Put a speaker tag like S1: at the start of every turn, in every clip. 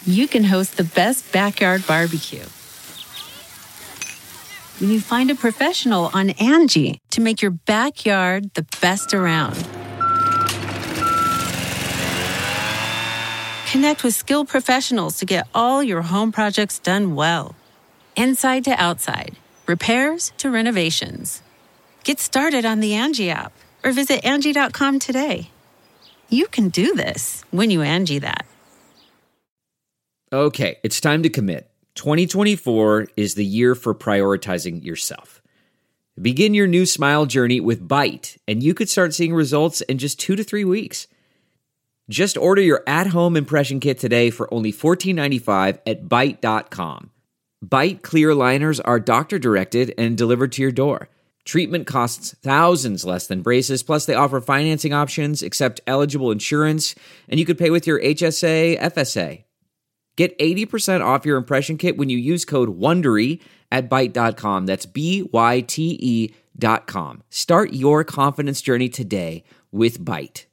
S1: you can host the best backyard barbecue. When you find a professional on Angie to make your backyard the best around. Connect with skilled professionals to get all your home projects done well. Inside to outside, repairs to renovations. Get started on the Angie app or visit Angie.com today. You can do this when you Angie that.
S2: Okay, it's time to commit. 2024 is the year for prioritizing yourself. Begin your new smile journey with Byte, and you could start seeing results in just 2 to 3 weeks. Just order your at-home impression kit today for only $14.95 at Byte.com. Byte clear liners are doctor-directed and delivered to your door. Treatment costs thousands less than braces, plus they offer financing options, accept eligible insurance, and you could pay with your HSA, FSA. Get 80% off your impression kit when you use code WONDERY at Byte.com. That's BYTE.com. Start your confidence journey today with Byte.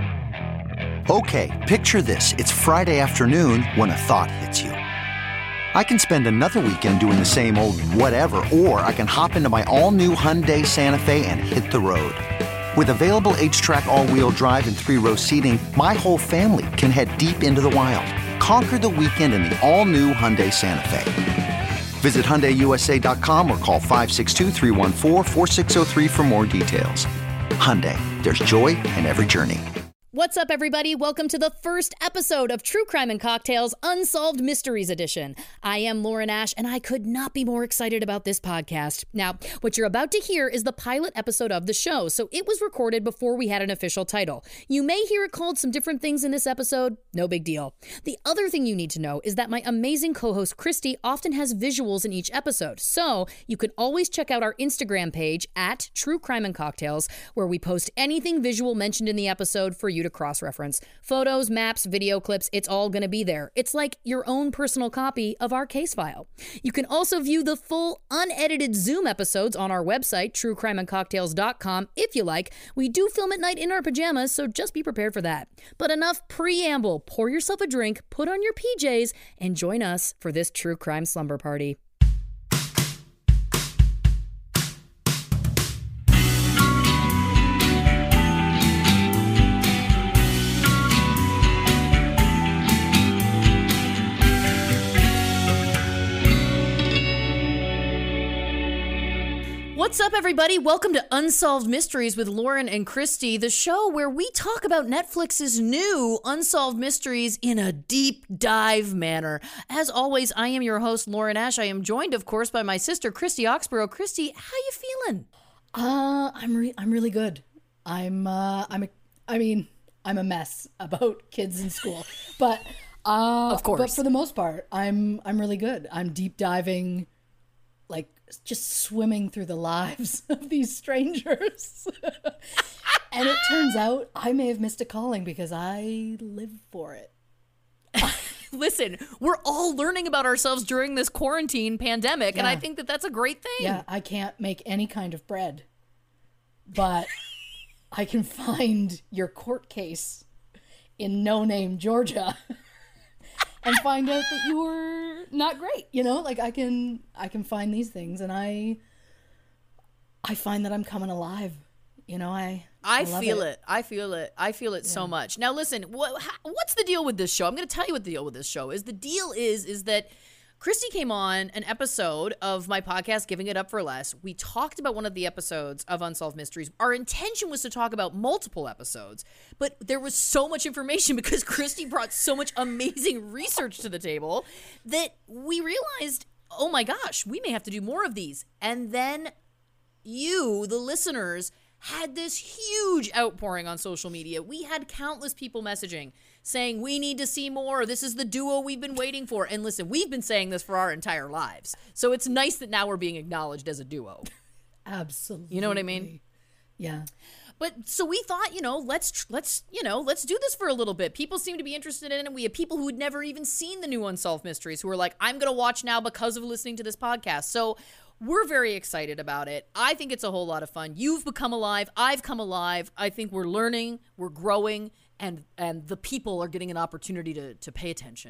S3: Okay, picture this. It's Friday afternoon when a thought hits you. I can spend another weekend doing the same old whatever, or I can hop into my all-new Hyundai Santa Fe and hit the road. With available H-Track all-wheel drive and 3-row seating, my whole family can head deep into the wild. Conquer the weekend in the all-new Hyundai Santa Fe. Visit HyundaiUSA.com or call 562-314-4603 for more details. Hyundai, there's joy in every journey.
S4: What's up, everybody? Welcome to the first episode of True Crime and Cocktails Unsolved Mysteries Edition. I am Lauren Ash, and I could not be more excited about this podcast. Now, what you're about to hear is the pilot episode of the show, so it was recorded before we had an official title. You may hear it called some different things in this episode. No big deal. The other thing you need to know is that my amazing co-host Christy often has visuals in each episode, so you can always check out our Instagram page at True Crime and Cocktails, where we post anything visual mentioned in the episode for you to cross-reference. Photos, maps, video clips, it's all going to be there. It's like your own personal copy of our case file. You can also view the full unedited Zoom episodes on our website, truecrimeandcocktails.com, if you like. We do film at night in our pajamas, so just be prepared for that. But enough preamble. Pour yourself a drink, put on your PJs, and join us for this true crime slumber party. What's up, everybody? Welcome to Unsolved Mysteries with Lauren and Christy, the show where we talk about Netflix's new Unsolved Mysteries in a deep dive manner. As always, I am your host, Lauren Ash. I am joined, of course, by my sister, Christy Oxborough. Christy, how you feeling?
S5: I'm really good. I'm a mess about kids in school, but
S4: of course.
S5: But for the most part, I'm really good. I'm deep diving, like just swimming through the lives of these strangers. And it turns out I may have missed a calling because I live for it.
S4: Listen, we're all learning about ourselves during this quarantine pandemic, and I think that that's a great thing.
S5: Yeah, I can't make any kind of bread, but I can find your court case in No Name, Georgia, and find out that you were not great. You know, like I can find these things, and I find that I'm coming alive. You know, I
S4: feel it. I feel it so much. Now, listen, what's the deal with this show? I'm going to tell you what the deal with this show is. The deal is that Christy came on an episode of my podcast, Giving It Up for Less. We talked about one of the episodes of Unsolved Mysteries. Our intention was to talk about multiple episodes, but there was so much information because Christy brought so much amazing research to the table that we realized, oh my gosh, we may have to do more of these. And then you, the listeners, had this huge outpouring on social media. We had countless people messaging saying, we need to see more. This is the duo we've been waiting for. And listen, we've been saying this for our entire lives. So it's nice that now we're being acknowledged as a duo.
S5: Absolutely.
S4: You know what I mean?
S5: Yeah.
S4: But so we thought, let's do this for a little bit. People seem to be interested in it. We have people who had never even seen the new Unsolved Mysteries who are like, I'm going to watch now because of listening to this podcast. So we're very excited about it. I think it's a whole lot of fun. You've become alive. I've come alive. I think we're learning, we're growing, and the people are getting an opportunity to pay attention.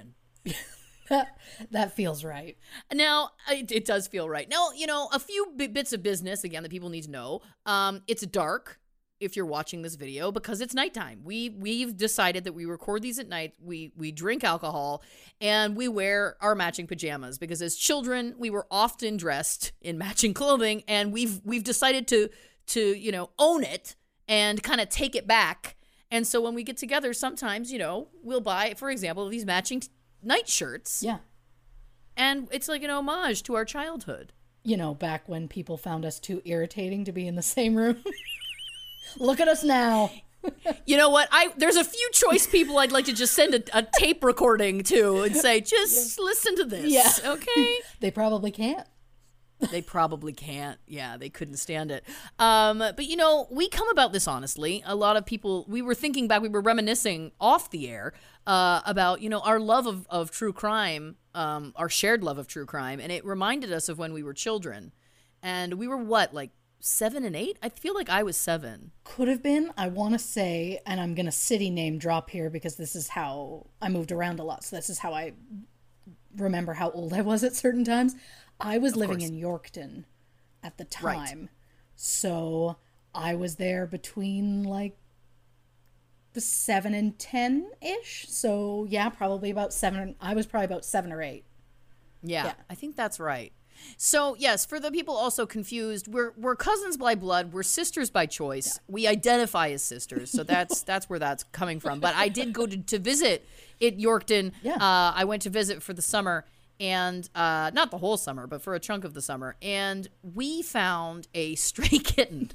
S5: That feels right.
S4: Now, it does feel right. Now, a few bits of business, again, that people need to know. It's dark if you're watching this video because it's nighttime. We've decided that we record these at night. We drink alcohol and we wear our matching pajamas because as children, we were often dressed in matching clothing, and we've decided to own it and kind of take it back. And so when we get together, sometimes, we'll buy, for example, these matching night shirts.
S5: Yeah.
S4: And it's like an homage to our childhood.
S5: Back when people found us too irritating to be in the same room. Look at us now.
S4: You know what? There's a few choice people I'd like to just send a tape recording to and say, just listen to this.
S5: Yeah.
S4: Okay?
S5: They probably can't.
S4: They probably can't. Yeah, they couldn't stand it. But, we come about this honestly. A lot of people, we were thinking back, we were reminiscing off the air about, our love of true crime, our shared love of true crime. And it reminded us of when we were children. And we were what, like 7 and 8? I feel like I was 7.
S5: Could have been. I want to say, and I'm going to city name drop here because this is how I moved around a lot. So this is how I remember how old I was at certain times. I was living in Yorkton at the time. Right. So I was there between like the 7 and 10-ish. So yeah, probably about 7. I was probably about 7 or 8.
S4: Yeah, I think that's right. So yes, for the people also confused, we're cousins by blood, we're sisters by choice. Yeah. We identify as sisters, so that's where that's coming from. But I did go to visit at Yorkton.
S5: Yeah.
S4: I went to visit for the summer. And not the whole summer, but for a chunk of the summer. And we found a stray kitten.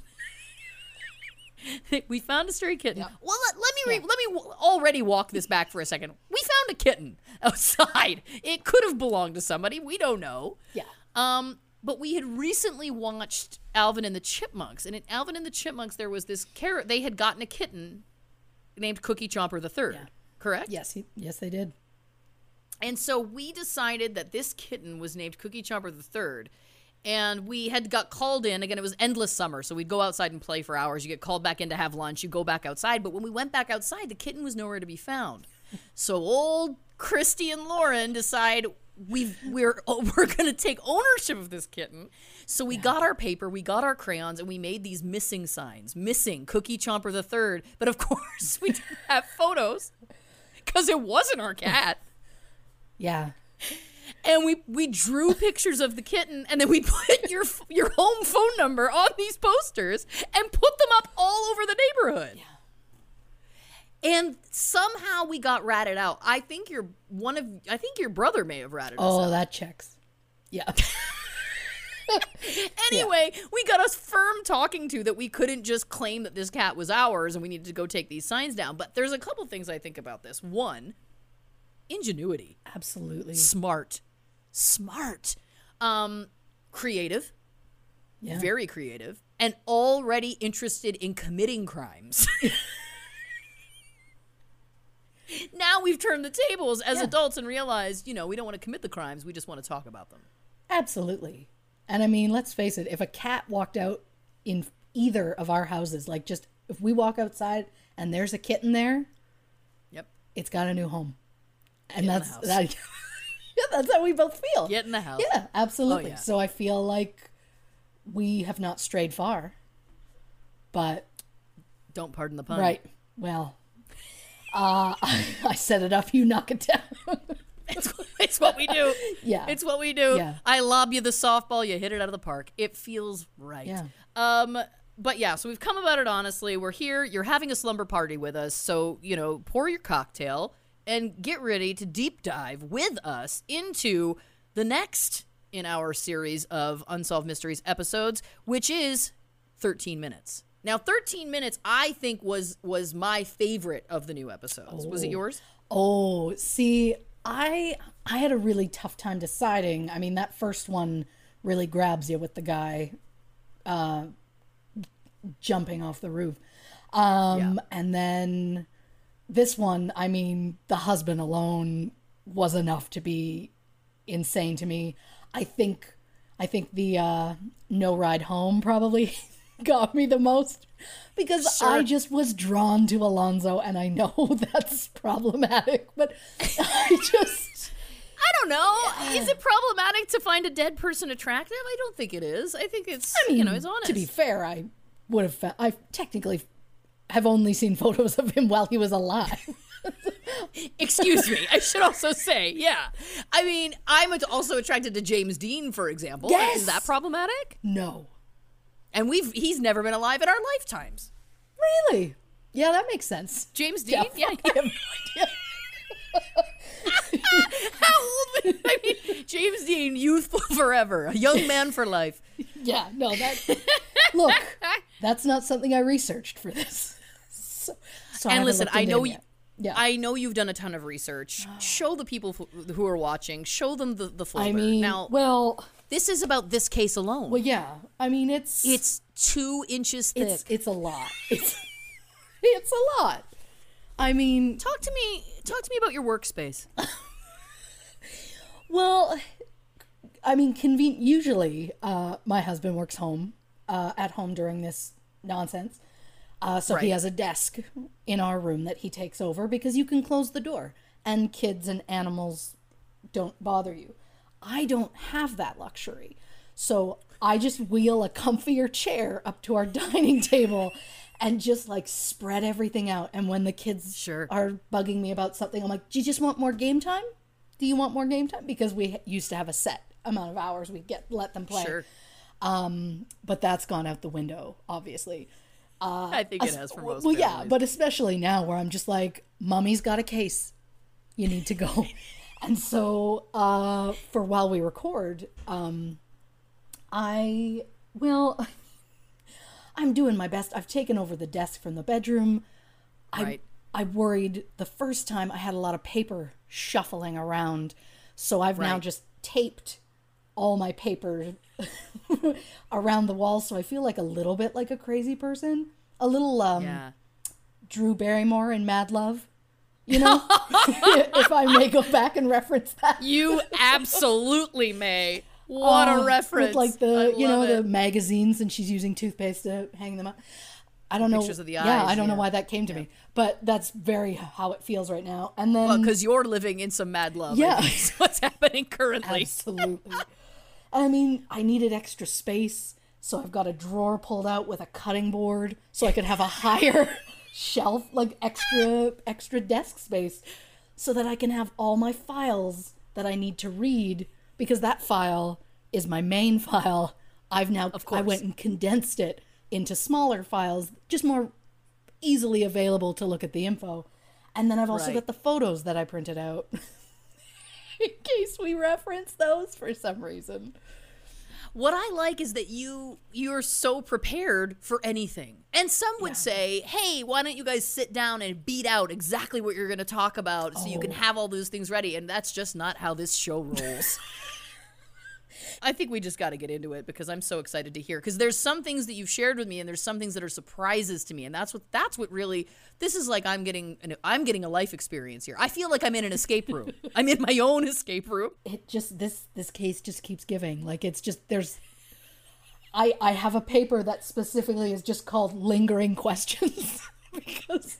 S4: We found a stray kitten. Yeah. Well, let me already walk this back for a second. We found a kitten outside. It could have belonged to somebody. We don't know.
S5: Yeah.
S4: But we had recently watched Alvin and the Chipmunks. And in Alvin and the Chipmunks, there was this they had gotten a kitten named Cookie Chomper III. Yeah. Correct?
S5: Yes. Yes, they did.
S4: And so we decided that this kitten was named Cookie Chomper III, and we had got called in. Again, it was endless summer, so we'd go outside and play for hours. You get called back in to have lunch. You go back outside. But when we went back outside, the kitten was nowhere to be found. So old Christy and Lauren decide we're going to take ownership of this kitten. So we got our paper, we got our crayons, and we made these missing signs. Missing Cookie Chomper III. But of course, we didn't have photos because it wasn't our cat.
S5: Yeah.
S4: And we drew pictures of the kitten, and then we put your home phone number on these posters and put them up all over the neighborhood. Yeah. And somehow we got ratted out. I think your brother may have ratted us out.
S5: Oh, that checks. Yeah.
S4: Anyway, we got us firm talking to that we couldn't just claim that this cat was ours and we needed to go take these signs down. But there's a couple things I think about this. One, ingenuity.
S5: Absolutely.
S4: Smart. Creative.
S5: Yeah.
S4: Very creative. And already interested in committing crimes. Now we've turned the tables as adults and realized, we don't want to commit the crimes. We just want to talk about them.
S5: Absolutely. And I mean, let's face it, if a cat walked out in either of our houses, like just if we walk outside and there's a kitten there,
S4: yep,
S5: it's got a new home. And
S4: that's
S5: how we both feel.
S4: Get in the house.
S5: Yeah, absolutely.
S4: Oh, yeah.
S5: So I feel like we have not strayed far, but
S4: don't pardon the pun.
S5: Right. Well, I set it up. You knock it down.
S4: It's what we do.
S5: Yeah.
S4: It's what we do.
S5: Yeah.
S4: I lob you the softball. You hit it out of the park. It feels right.
S5: Yeah.
S4: But yeah, so we've come about it honestly. We're here. You're having a slumber party with us. So, pour your cocktail and get ready to deep dive with us into the next in our series of Unsolved Mysteries episodes, which is 13 Minutes. Now, 13 Minutes, I think, was my favorite of the new episodes. Oh. Was it yours?
S5: Oh, see, I had a really tough time deciding. I mean, that first one really grabs you with the guy jumping off the roof. And then this one, I mean, the husband alone was enough to be insane to me. I think the no ride home probably got me the most because sure. I just was drawn to Alonzo, and I know that's problematic, but I just
S4: know. Is it problematic to find a dead person attractive? I don't think it is. I think it's, it's honest.
S5: To be fair, I would have, I technically have only seen photos of him while he was alive.
S4: Excuse me. I should also say, yeah. I mean, I'm also attracted to James Dean, for example.
S5: Yes.
S4: Is that problematic?
S5: No.
S4: And he's never been alive in our lifetimes.
S5: Really? Yeah, that makes sense.
S4: James Dean? Yeah.
S5: I have no idea.
S4: How old? I mean, James Dean, youthful forever, a young man for life.
S5: Yeah, no, look, that's not something I researched for this. So
S4: and listen, I know
S5: you. Yeah.
S4: I know you've done a ton of research. Show the people who are watching. Show them the flavor.
S5: I mean,
S4: now, this is about this case alone.
S5: Well, yeah. I mean, it's
S4: 2 inches thick.
S5: It's a lot. It's a lot. I mean,
S4: talk to me about your workspace.
S5: Well, I mean, usually my husband works at home during this nonsense. So he has a desk in our room that he takes over because you can close the door and kids and animals don't bother you. I don't have that luxury. So I just wheel a comfier chair up to our dining table and just like spread everything out. And when the kids are bugging me about something, I'm like, do you just want more game time? Do you want more game time? Because we used to have a set amount of hours we'd let them play.
S4: Sure.
S5: But that's gone out the window, obviously.
S4: I think it has for most
S5: Well,
S4: families.
S5: yeah, but especially now where I'm just like, Mommy's got a case. You need to go. And so for while we record, I'm doing my best. I've taken over the desk from the bedroom.
S4: Right.
S5: I worried the first time I had a lot of paper shuffling around. So I've now just taped all my paper around the wall. So I feel like a little bit like a crazy person. A little Drew Barrymore in Mad Love. You know, if I may go back and reference that.
S4: You absolutely may. What a reference.
S5: With like the magazines, and she's using toothpaste to hang them up. I don't know.
S4: Pictures of the eyes.
S5: Yeah, I don't know why that came to me, but that's very how it feels right now. And then,
S4: because you're living in some mad love.
S5: Yeah,
S4: that's what's happening currently.
S5: Absolutely. I mean, I needed extra space, so I've got a drawer pulled out with a cutting board, so I could have a higher shelf, like extra desk space, so that I can have all my files that I need to read, because that file is my main file. I went and condensed it into smaller files, just more easily available to look at the info. And then I've also got the photos that I printed out in case we reference those for some reason.
S4: What I like is that you're so prepared for anything. And some would say, hey, why don't you guys sit down and beat out exactly what you're going to talk about so you can have all those things ready. And that's just not how this show rolls. I think we just got to get into it because I'm so excited to hear. Because there's some things that you've shared with me, and there's some things that are surprises to me, and that's what really. This is like I'm getting a life experience here. I feel like I'm in an escape room. I'm in my own escape room.
S5: It just this case just keeps giving. Like it's just there's. I have a paper that specifically is just called lingering questions because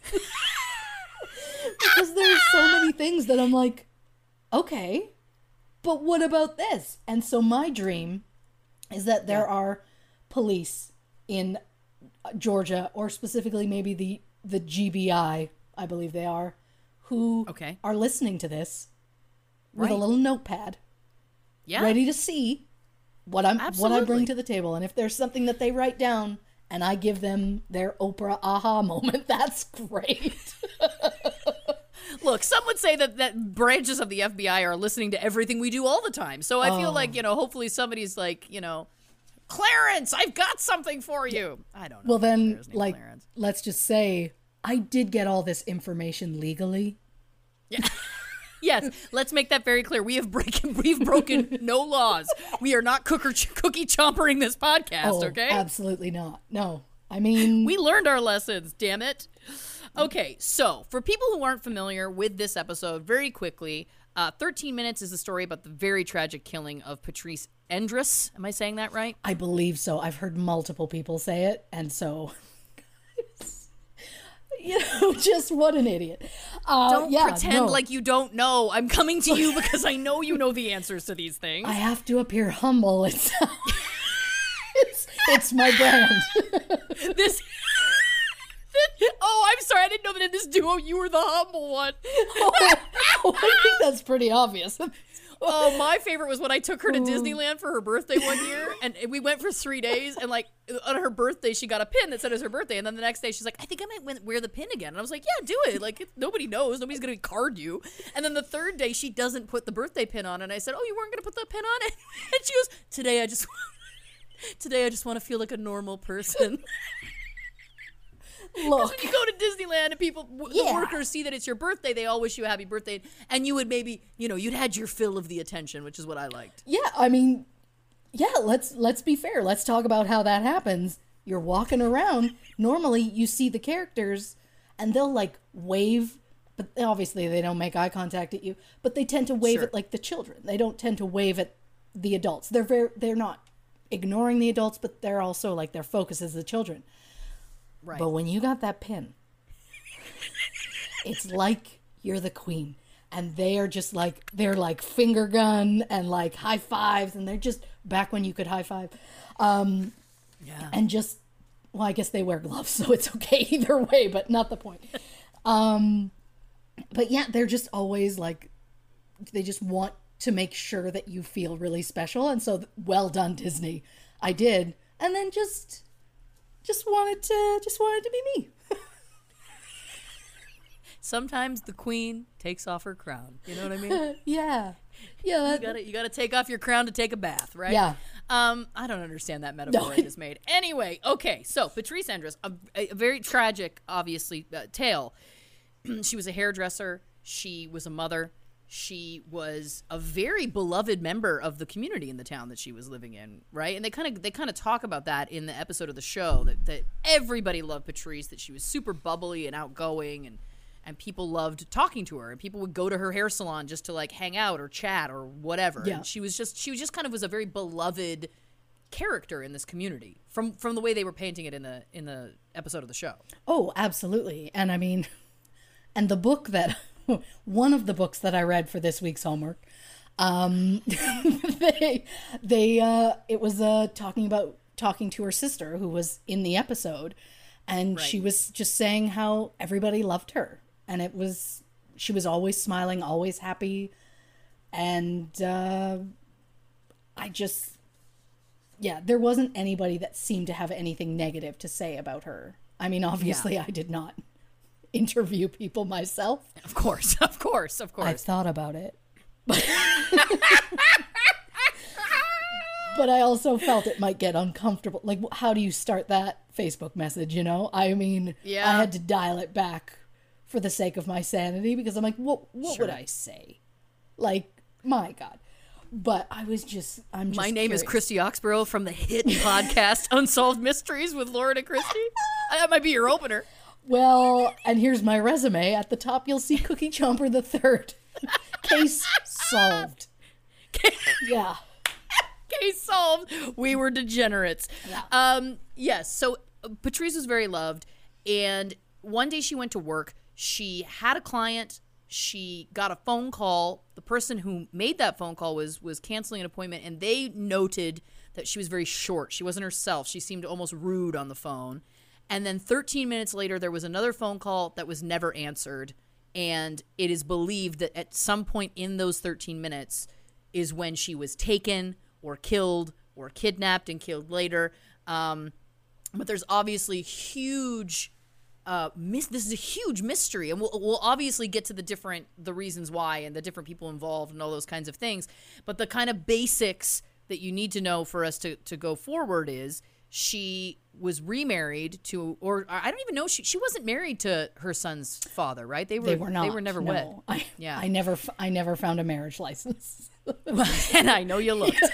S5: there's so many things that I'm like, okay. But what about this? And so my dream is that there are police in Georgia, or specifically maybe the GBI, I believe they are, who are listening to this with a little notepad, ready to see what I bring to the table. And if there's something that they write down and I give them their Oprah aha moment, that's great.
S4: Look, some would say that branches of the FBI are listening to everything we do all the time. So I feel like, hopefully somebody's like, Clarence, I've got something for you. I don't know.
S5: Well, then, like, Clarence. Let's just say I did get all this information legally.
S4: Yeah. Yes, let's make that very clear. We've broken no laws. We are not cookie chompering this podcast, okay?
S5: Absolutely not. No. I mean,
S4: we learned our lessons, damn it. Okay, so for people who aren't familiar with this episode, very quickly, 13 Minutes is a story about the very tragic killing of Patrice Endres. Am I saying that right?
S5: I believe so. I've heard multiple people say it, and so, just what an idiot.
S4: Don't pretend like you don't know. I'm coming to you because I know you know the answers to these things.
S5: I have to appear humble. It's my brand.
S4: Oh, I'm sorry. I didn't know that in this duo you were the humble one.
S5: I think that's pretty obvious.
S4: Oh, my favorite was when I took her to Disneyland for her birthday one year, and we went for 3 days, and like on her birthday, she got a pin that said it was her birthday, and then the next day she's like, I think I might wear the pin again. And I was like, yeah, do it. Like, nobody knows. Nobody's going to card you. And then the third day, she doesn't put the birthday pin on, and I said, oh, you weren't going to put the pin on it? And she goes, today I just want to feel like a normal person.
S5: Look,
S4: when you go to Disneyland and people, the workers see that it's your birthday, they all wish you a happy birthday, and you would maybe, you'd had your fill of the attention, which is what I liked.
S5: Yeah, I mean, let's be fair. Let's talk about how that happens. You're walking around. Normally, you see the characters, and they'll like wave, but obviously they don't make eye contact at you. But they tend to wave at like the children. They don't tend to wave at the adults. They're not ignoring the adults, but they're also like their focus is the children. Right. But when you got that pin, it's like you're the queen. And they are just like, they're like finger gun and like high fives. And they're just back when you could high five. And just, well, I guess they wear gloves, so it's okay either way, but not the point. But yeah, they're just always like, they just want to make sure that you feel really special. And so, well done, Disney. I did. And then just wanted to be me.
S4: Sometimes the queen takes off her crown. You know what I mean?
S5: Yeah.
S4: You gotta take off your crown to take a bath, right?
S5: Yeah.
S4: I don't understand that metaphor I just made. Anyway, okay. So Patrice Endres, a very tragic, obviously, tale. She was a hairdresser. She was a mother. She was a very beloved member of the community in the town that she was living in, right? And they kind of talk about that in the episode of the show, that everybody loved Patrice, that she was super bubbly and outgoing, and people loved talking to her, and people would go to her hair salon just to like hang out or chat or whatever. Yeah. And she was just kind of was a very beloved character in this community from the way they were painting it in the episode of the show.
S5: Oh, absolutely. And I mean, and the book that one of the books that I read for this week's homework, it was talking to her sister who was in the episode, and she was just saying how everybody loved her, and she was always smiling, always happy, and there wasn't anybody that seemed to have anything negative to say about her. I mean, obviously, I did not interview people myself.
S4: Of course.
S5: I thought about it. But I also felt it might get uncomfortable. Like, how do you start that Facebook message, you know? I mean, I had to dial it back for the sake of my sanity, because I'm like, what would I say? Like, my God. But I'm just
S4: My name is Christy Oxborough from the hit podcast Unsolved Mysteries with Lauren and Christy. That might be your opener.
S5: Well, and here's my resume. At the top, you'll see Cookie Chomper III. Case solved. Yeah.
S4: Case solved. We were degenerates. Yeah. Yes. So Patrice was very loved. And one day she went to work. She had a client. She got a phone call. The person who made that phone call was canceling an appointment. And they noted that she was very short. She wasn't herself. She seemed almost rude on the phone. And then 13 minutes later, there was another phone call that was never answered. And it is believed that at some point in those 13 minutes is when she was taken or killed or kidnapped and killed later. But there's obviously huge this is a huge mystery. And we'll obviously get to the reasons why and the different people involved and all those kinds of things. But the kind of basics that you need to know for us to go forward is she was remarried to, or I don't even know, she wasn't married to her son's father, right? They were not. They were never wed.
S5: I never found a marriage license.
S4: And I know you looked.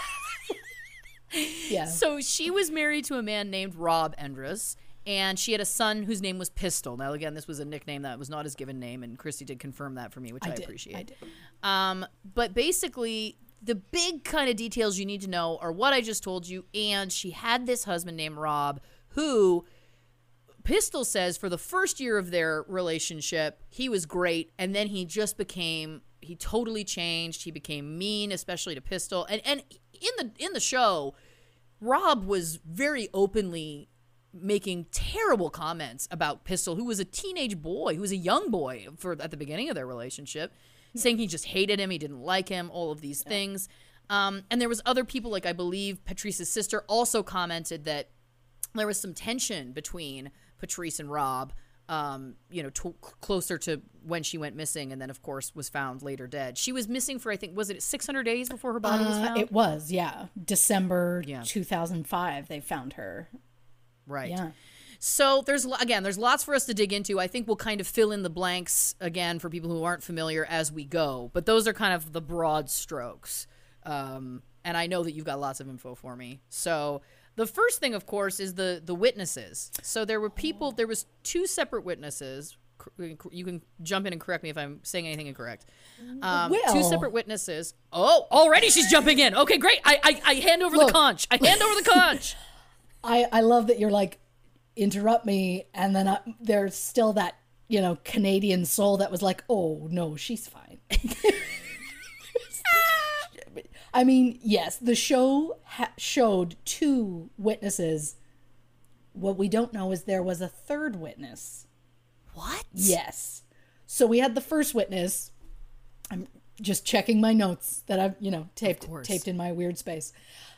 S5: Yeah.
S4: So she was married to a man named Rob Endres, and she had a son whose name was Pistol. Now, again, this was a nickname that was not his given name, and Christy did confirm that for me, which I appreciate.
S5: I did.
S4: But basically, the big kind of details you need to know are what I just told you, and she had this husband named Rob, who Pistol says for the first year of their relationship, he was great, and then he totally changed. He became mean, especially to Pistol. And in the show, Rob was very openly making terrible comments about Pistol, who was a teenage boy, who was a young boy at the beginning of their relationship, saying he just hated him, he didn't like him, all of these things. And there was other people, like I believe Patrice's sister also commented that there was some tension between Patrice and Rob, closer to when she went missing, and then of course was found later dead. She was missing for, I think, was it 600 days before her body was found?
S5: It was, yeah. December 2005 they found her.
S4: Right.
S5: Yeah.
S4: So there's lots for us to dig into. I think we'll kind of fill in the blanks again for people who aren't familiar as we go, but those are kind of the broad strokes. And I know that you've got lots of info for me. So the first thing, of course, is the witnesses. So there was two separate witnesses. You can jump in and correct me if I'm saying anything incorrect. Two separate witnesses. Oh, already she's jumping in. Okay, great. I hand over the conch.
S5: I love that you're like, interrupt me, and then there's still that, Canadian soul that was like, oh, no, she's fine. I mean, yes, the show showed two witnesses. What we don't know is there was a third witness.
S4: What?
S5: Yes. So we had the first witness. I'm just checking my notes that I've, taped in my weird space.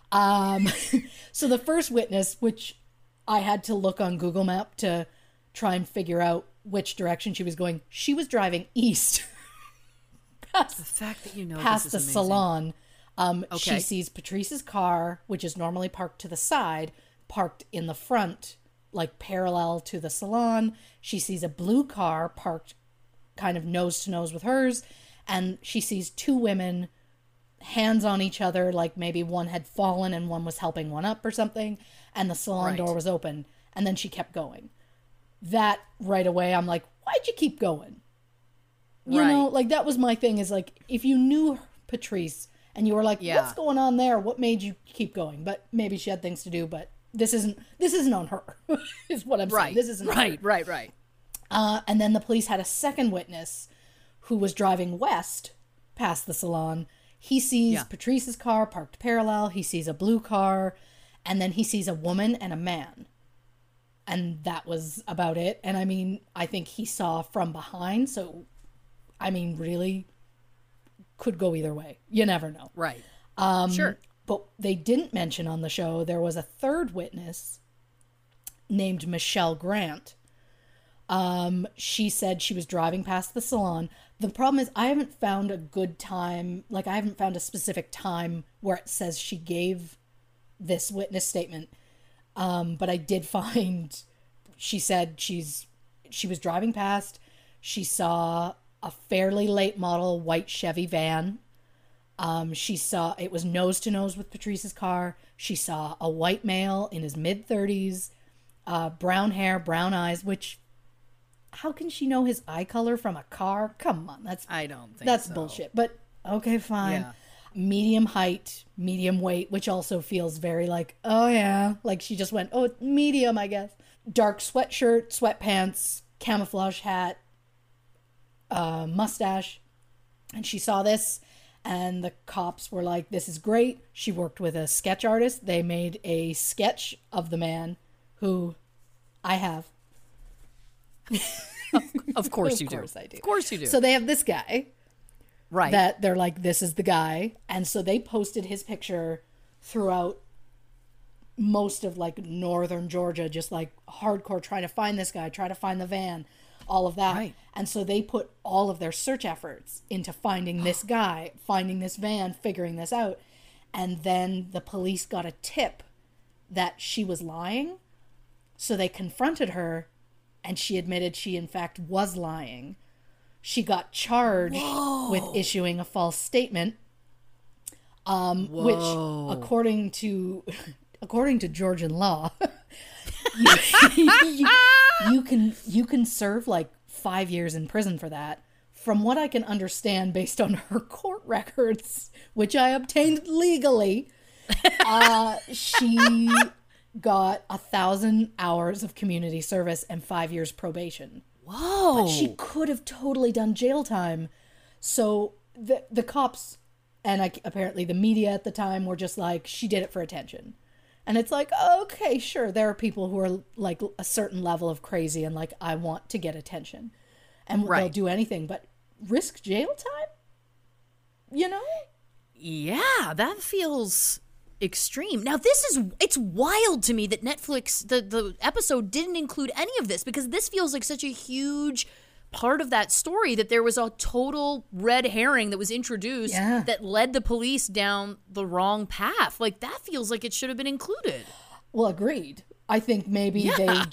S5: So the first witness, which I had to look on Google Map to try and figure out which direction she was going. She was driving east.
S4: The fact that
S5: past the salon.
S4: Okay.
S5: She sees Patrice's car, which is normally parked to the side, parked in the front, like parallel to the salon. She sees a blue car parked kind of nose to nose with hers. And she sees two women, hands on each other, like maybe one had fallen and one was helping one up or something. And the salon door was open. And then she kept going. That right away, I'm like, why'd you keep going? You know, like that was my thing, is like, if you knew Patrice and you were like, what's going on there? What made you keep going? But maybe she had things to do, but this isn't on her, is what I'm saying. This isn't
S4: right.
S5: And then the police had a second witness who was driving west past the salon. He sees Patrice's car parked parallel. He sees a blue car, and then he sees a woman and a man. And that was about it. And I mean, I think he saw from behind. So, I mean, really could go either way. You never know.
S4: Right.
S5: Sure. But they didn't mention on the show there was a third witness named Michelle Grant. She said she was driving past the salon. The problem is I haven't found a good time. Like, I haven't found a specific time where it says she gave this witness statement. But I did find, she said she was driving past. She saw a fairly late model white Chevy van. She saw, it was nose to nose with Patrice's car. She saw a white male in his mid-30s, brown hair, brown eyes, which, how can she know his eye color from a car? Come on,
S4: I don't think
S5: that's
S4: so.
S5: Bullshit. But okay, fine.
S4: Yeah.
S5: Medium height, medium weight, which also feels very like, oh yeah, like she just went, oh, medium, I guess. Dark sweatshirt, sweatpants, camouflage hat, mustache. And she saw this, and the cops were like, this is great. She worked with a sketch artist. They made a sketch of the man who I have.
S4: Of course you do.
S5: Of course I do.
S4: Of course you do.
S5: So they have this guy.
S4: Right.
S5: That they're like, this is the guy. And so they posted his picture throughout most of like northern Georgia, just like hardcore trying to find this guy, try to find the van, all of that.
S4: Right.
S5: And so they put all of their search efforts into finding this guy, finding this van, figuring this out. And then the police got a tip that she was lying. So they confronted her, and she admitted she in fact was lying. She got charged with issuing a false statement, which, according to Georgian law, you can serve like 5 years in prison for that. From what I can understand, based on her court records, which I obtained legally, got 1,000 hours of community service and 5 years probation.
S4: Whoa.
S5: But she could have totally done jail time. So the cops and apparently the media at the time were just like, she did it for attention. And it's like, okay, sure, there are people who are like a certain level of crazy and like, I want to get attention. And they'll do anything, but risk jail time? You know?
S4: Yeah, that feels extreme. Now, it's wild to me that Netflix, the episode didn't include any of this, because this feels like such a huge part of that story, that there was a total red herring that was introduced that led the police down the wrong path. Like, that feels like it should have been included.
S5: Well, agreed. I think maybe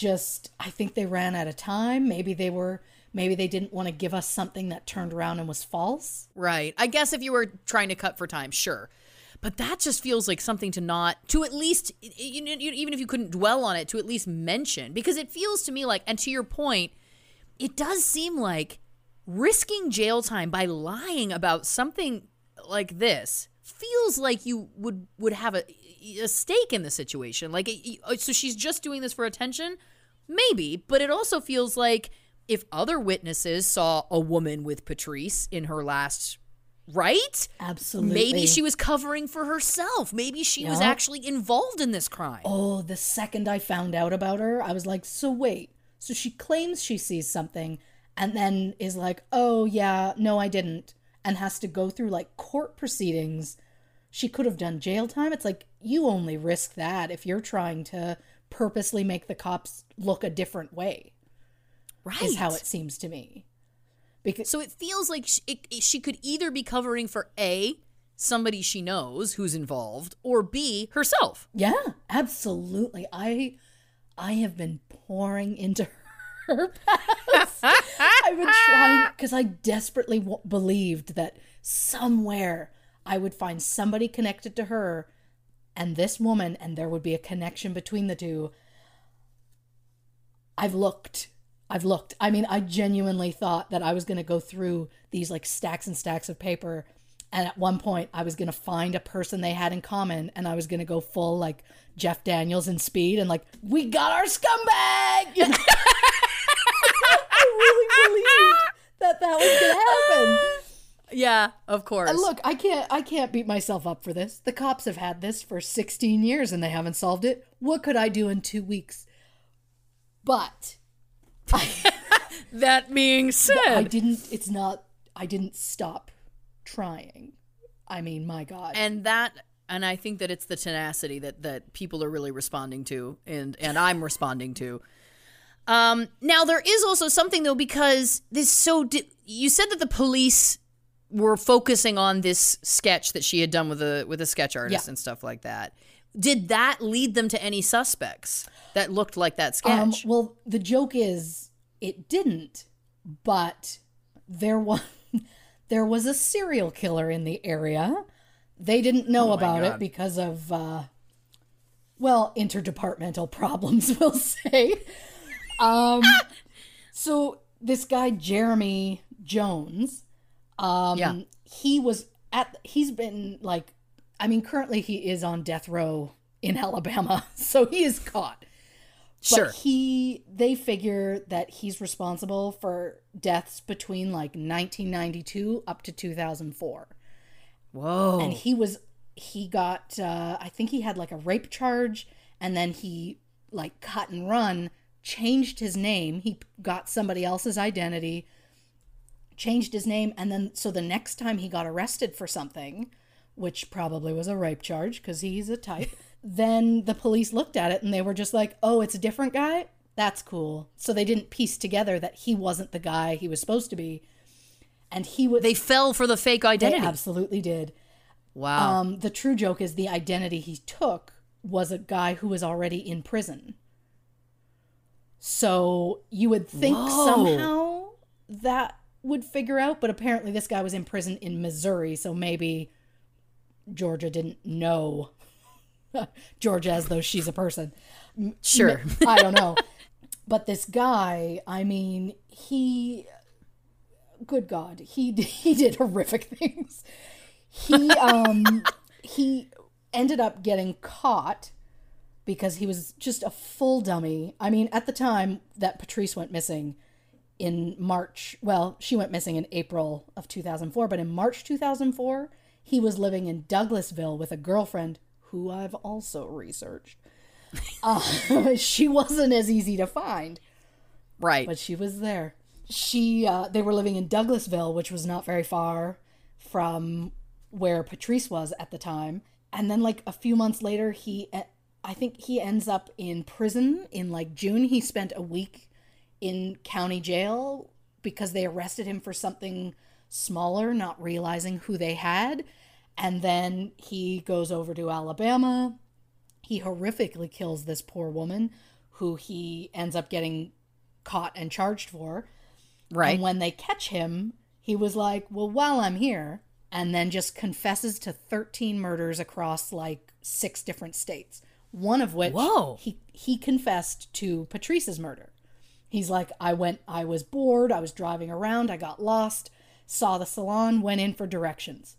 S5: I think they ran out of time. Maybe they didn't want to give us something that turned around and was false.
S4: Right. I guess if you were trying to cut for time, sure. But that just feels like something to at least, even if you couldn't dwell on it, to at least mention. Because it feels to me like, and to your point, it does seem like risking jail time by lying about something like this feels like you would have a stake in the situation. Like, so she's just doing this for attention? Maybe. But it also feels like if other witnesses saw a woman with Patrice in her last, right?
S5: Absolutely.
S4: Maybe she was covering for herself. Maybe she was actually involved in this crime.
S5: Oh, the second I found out about her, I was like, so wait. So she claims she sees something and then is like, oh yeah, no, I didn't. And has to go through like court proceedings. She could have done jail time. It's like, you only risk that if you're trying to purposely make the cops look a different way.
S4: Right.
S5: Is how it seems to me. Because
S4: so it feels like she could either be covering for A, somebody she knows who's involved, or B, herself.
S5: Yeah, absolutely. I have been pouring into her past. I've been trying, because I desperately believed that somewhere I would find somebody connected to her and this woman, and there would be a connection between the two. I've looked. I mean, I genuinely thought that I was going to go through these like stacks and stacks of paper, and at one point I was going to find a person they had in common, and I was going to go full like Jeff Daniels in Speed and like, we got our scumbag! You know? I really believed that was going to happen.
S4: Yeah, of course.
S5: And look, I can't beat myself up for this. The cops have had this for 16 years and they haven't solved it. What could I do in 2 weeks? But
S4: that being said,
S5: I didn't stop trying. I mean, my God.
S4: And I think that it's the tenacity that people are really responding to, and I'm responding to. Now there is also something though, because you said that the police were focusing on this sketch that she had done with a sketch artist and stuff like that. Did that lead them to any suspects that looked like that sketch?
S5: Well, the joke is it didn't, but there was a serial killer in the area. They didn't know about it because of, interdepartmental problems, we'll say. So this guy, Jeremy Jones, he's been like, I mean, currently he is on death row in Alabama, so he is caught.
S4: Sure.
S5: But they figure that he's responsible for deaths between like 1992 up to 2004.
S4: Whoa.
S5: And he got, I think he had like a rape charge, and then he like cut and run, changed his name. He got somebody else's identity, changed his name. And then, so the next time he got arrested for something, which probably was a rape charge because he's a type, then the police looked at it and they were just like, oh, it's a different guy? That's cool. So they didn't piece together that he wasn't the guy he was supposed to be. And they
S4: fell for the fake identity.
S5: They absolutely did.
S4: Wow.
S5: The true joke is the identity he took was a guy who was already in prison. So you would think somehow that would figure out, but apparently this guy was in prison in Missouri, so maybe Georgia didn't know Georgia as though she's a person.
S4: Sure.
S5: I don't know. But this guy, I mean, good God, he did horrific things. He ended up getting caught because he was just a full dummy. I mean, at the time that Patrice went missing in March, well, she went missing in April of 2004, but in March 2004, he was living in Douglasville with a girlfriend who I've also researched. She wasn't as easy to find.
S4: Right.
S5: But she was there. They were living in Douglasville, which was not very far from where Patrice was at the time. And then like a few months later, I think he ends up in prison in like June. He spent a week in county jail because they arrested him for something smaller, not realizing who they had. And then he goes over to Alabama. He horrifically kills this poor woman who he ends up getting caught and charged for.
S4: Right.
S5: And when they catch him, he was like, well, while I'm here, and then just confesses to 13 murders across like 6 different states. One of which he confessed to Patrice's murder. He's like, I was bored, I was driving around, I got lost, saw the salon, went in for directions.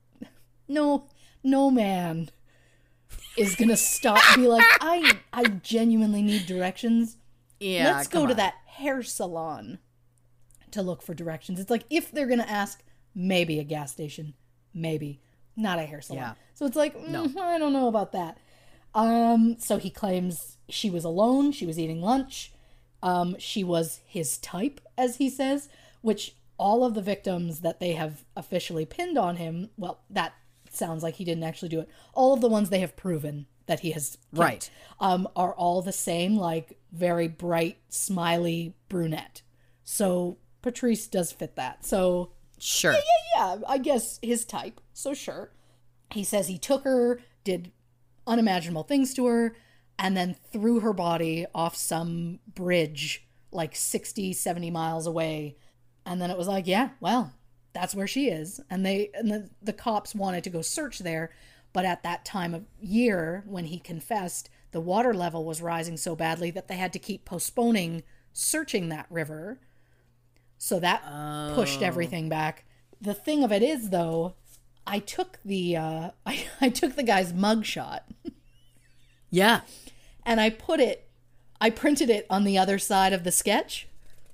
S5: No man is gonna stop and be like, I genuinely need directions.
S4: Yeah,
S5: let's go to that hair salon to look for directions. It's like, if they're gonna ask, maybe a gas station, maybe not a hair salon.
S4: Yeah.
S5: So it's like,
S4: no.
S5: I don't know about that. So he claims she was alone, she was eating lunch, she was his type, as he says, which all of the victims that they have officially pinned on him, well, that sounds like he didn't actually do it. All of the ones they have proven that he has killed,
S4: right,
S5: are all the same, like very bright, smiley brunette. So Patrice does fit that. So
S4: sure,
S5: yeah, I guess his type. So sure. He says he took her, did unimaginable things to her, and then threw her body off some bridge like 60, 70 miles away. And then it was like, yeah, well, that's where she is. And the cops wanted to go search there. But at that time of year, when he confessed, the water level was rising so badly that they had to keep postponing searching that river. So that pushed everything back. The thing of it is, though, I took the guy's mugshot.
S4: Yeah.
S5: And I printed it on the other side of the sketch.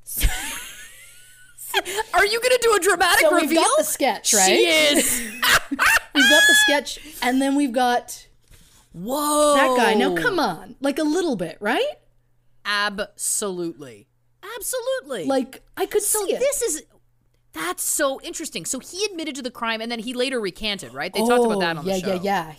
S4: Are you going to do a dramatic reveal?
S5: We've got the sketch, right?
S4: She is.
S5: We've got the sketch, and then we've got that guy. Now, come on. Like a little bit, right?
S4: Absolutely.
S5: Like, I could see it.
S4: That's so interesting. So he admitted to the crime, and then he later recanted, right? They talked about that on the show.
S5: Yeah.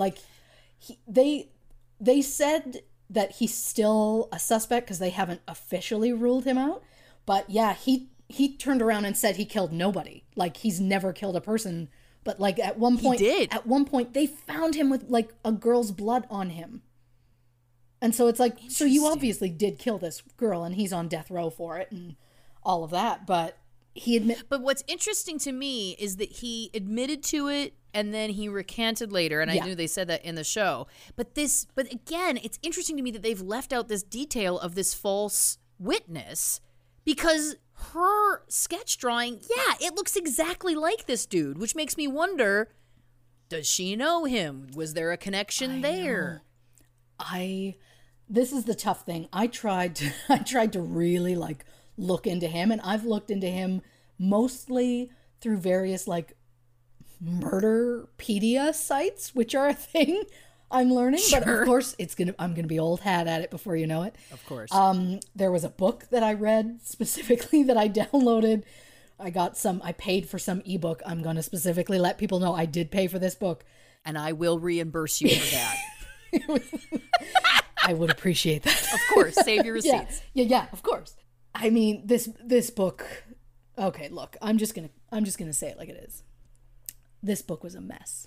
S5: They said that he's still a suspect because they haven't officially ruled him out. But yeah, he turned around and said he killed nobody. Like, he's never killed a person. But like at one point, they found him with like a girl's blood on him. And so it's like, so you obviously did kill this girl, and he's on death row for it and all of that. But But
S4: what's interesting to me is that he admitted to it and then he recanted later, and I knew they said that in the show. But again, it's interesting to me that they've left out this detail of this false witness, because her sketch drawing, it looks exactly like this dude, which makes me wonder, does she know him? Was there a connection there?
S5: This is the tough thing. I tried to really like look into him, and I've looked into him mostly through various like murderpedia sites, which are a thing I'm learning. Sure. But of course I'm gonna be old hat at it before you know it.
S4: Of course.
S5: There was a book that I read specifically that I downloaded. I paid for some ebook. I'm gonna specifically let people know I did pay for this book.
S4: And I will reimburse you for that.
S5: I would appreciate that.
S4: Of course, save your receipts.
S5: Yeah, of course. I mean, this book. Okay, look, I'm just gonna say it like it is. This book was a mess.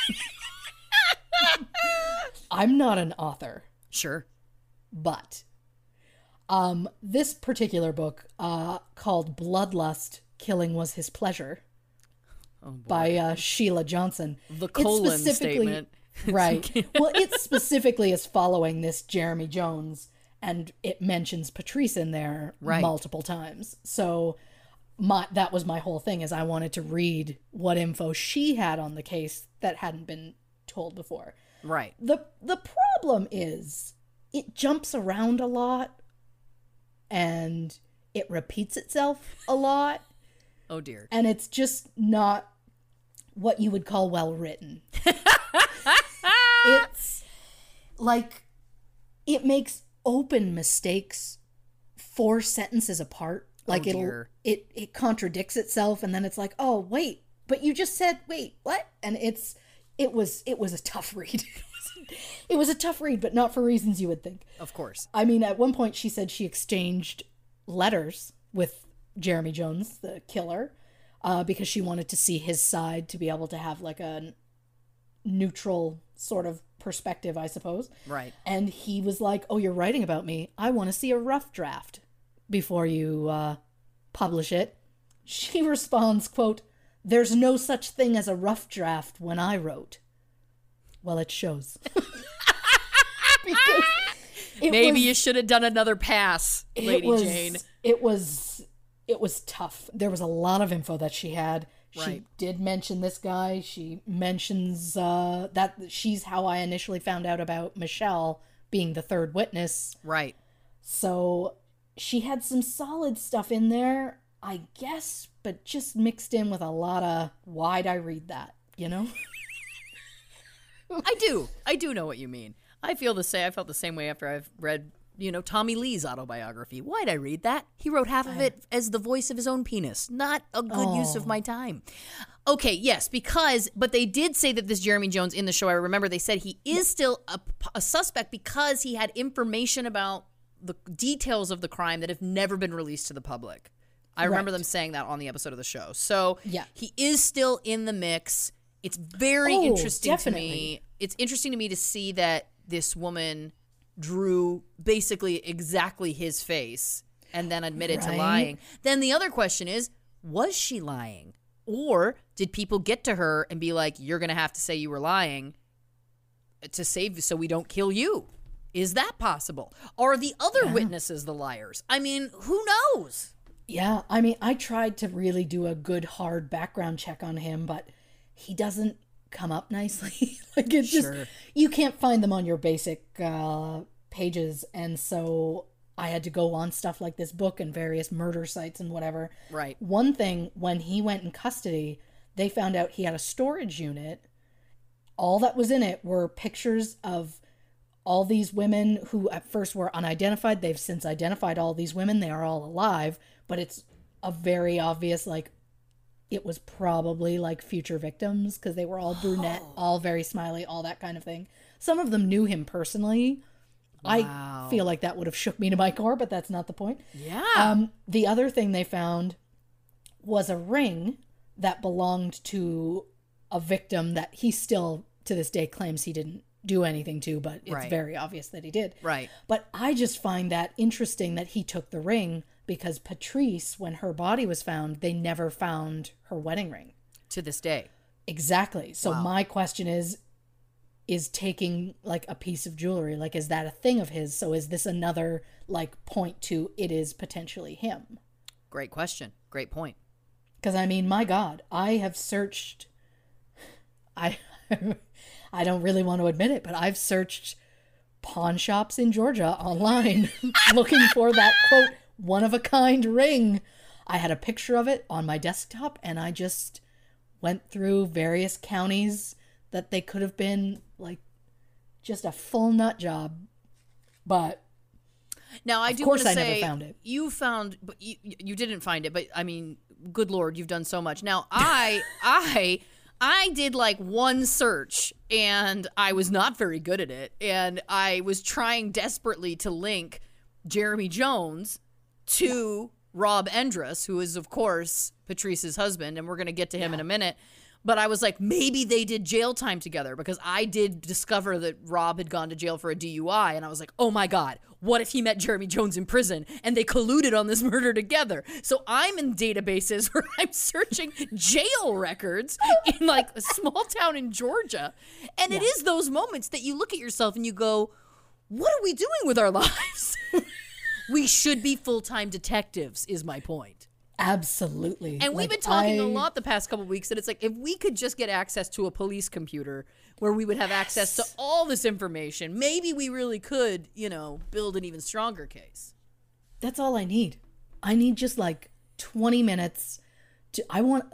S5: I'm not an author.
S4: Sure.
S5: But this particular book called Bloodlust, Killing Was His Pleasure by Sheila Johnson.
S4: The colon statement.
S5: Right. Well, it specifically is following this Jeremy Jones, and it mentions Patrice in there multiple times. So that was my whole thing, is I wanted to read what info she had on the case that hadn't been told before.
S4: Right.
S5: The problem is it jumps around a lot and it repeats itself a lot.
S4: Oh, dear.
S5: And it's just not what you would call well written. It's like it makes open mistakes 4 sentences apart. Like it contradicts itself, and then it's like, oh wait, but you just said wait, what? And it was a tough read. It was a tough read, but not for reasons you would think.
S4: Of course.
S5: I mean, at one point she said she exchanged letters with Jeremy Jones, the killer, because she wanted to see his side, to be able to have like a neutral sort of perspective, I suppose.
S4: Right.
S5: And he was like, oh, you're writing about me. I want to see a rough draft before you publish it. She responds, quote, there's no such thing as a rough draft when I wrote. Well, it shows.
S4: Maybe you should have done another pass, Lady Jane.
S5: It was tough. There was a lot of info that she had.
S4: Right.
S5: She did mention this guy. She mentions that she's how I initially found out about Michelle being the third witness.
S4: Right.
S5: So she had some solid stuff in there, I guess, but just mixed in with a lot of why'd I read that, you know?
S4: I do know what you mean. I felt the same way after I've read, Tommy Lee's autobiography. Why'd I read that? He wrote half of it as the voice of his own penis. Not a good use of my time. Okay, yes, but they did say that this Jeremy Jones in the show, I remember they said he is still a suspect because he had information about the details of the crime that have never been released to the public. I remember them saying that on the episode of the show. So he is still in the mix. It's very interesting to me. It's interesting to me to see that this woman drew basically exactly his face and then admitted to lying. Then the other question is, was she lying? Or did people get to her and be like, you're going to have to say you were lying to save so we don't kill you? Is that possible? Are the other witnesses the liars? I mean, who knows?
S5: Yeah, I mean, I tried to really do a good hard background check on him, but he doesn't come up nicely. Like it's just, you can't find them on your basic pages. And so I had to go on stuff like this book and various murder sites and whatever.
S4: Right.
S5: One thing, when he went in custody, they found out he had a storage unit. All that was in it were pictures of all these women who at first were unidentified. They've since identified all these women. They are all alive, but it's a very obvious, like, it was probably like future victims because they were all brunette, all very smiley, all that kind of thing. Some of them knew him personally. Wow. I feel like that would have shook me to my core, but that's not the point.
S4: Yeah.
S5: The other thing they found was a ring that belonged to a victim that he still, to this day, claims he didn't do anything to, but it's very obvious that he did.
S4: Right.
S5: But I just find that interesting that he took the ring because Patrice, when her body was found, they never found her wedding ring.
S4: To this day.
S5: Exactly. So my question is taking like a piece of jewelry, like, is that a thing of his? So is this another like point to it is potentially him?
S4: Great question. Great point.
S5: Because I mean, my God, I have searched, I don't really want to admit it, but I've searched pawn shops in Georgia online looking for that, quote, one-of-a-kind ring. I had a picture of it on my desktop, and I just went through various counties that they could have been, like, just a full nut job. But
S4: now I do want to say,
S5: never found it.
S4: You found, but you didn't find it. But I mean, good Lord, you've done so much. Now I did like one search, and I was not very good at it, and I was trying desperately to link Jeremy Jones to Rob Endress, who is, of course, Patrice's husband, and we're going to get to him in a minute. But I was like, maybe they did jail time together, because I did discover that Rob had gone to jail for a DUI, and I was like, oh my God, what if he met Jeremy Jones in prison and they colluded on this murder together? So I'm in databases where I'm searching jail records in like a small town in Georgia. And it is those moments that you look at yourself and you go, what are we doing with our lives? We should be full-time detectives, is my point.
S5: Absolutely.
S4: And we've been talking a lot the past couple of weeks that it's like, if we could just get access to a police computer where we would have access to all this information, maybe we really could, build an even stronger case.
S5: That's all I need. I need just like 20 minutes I want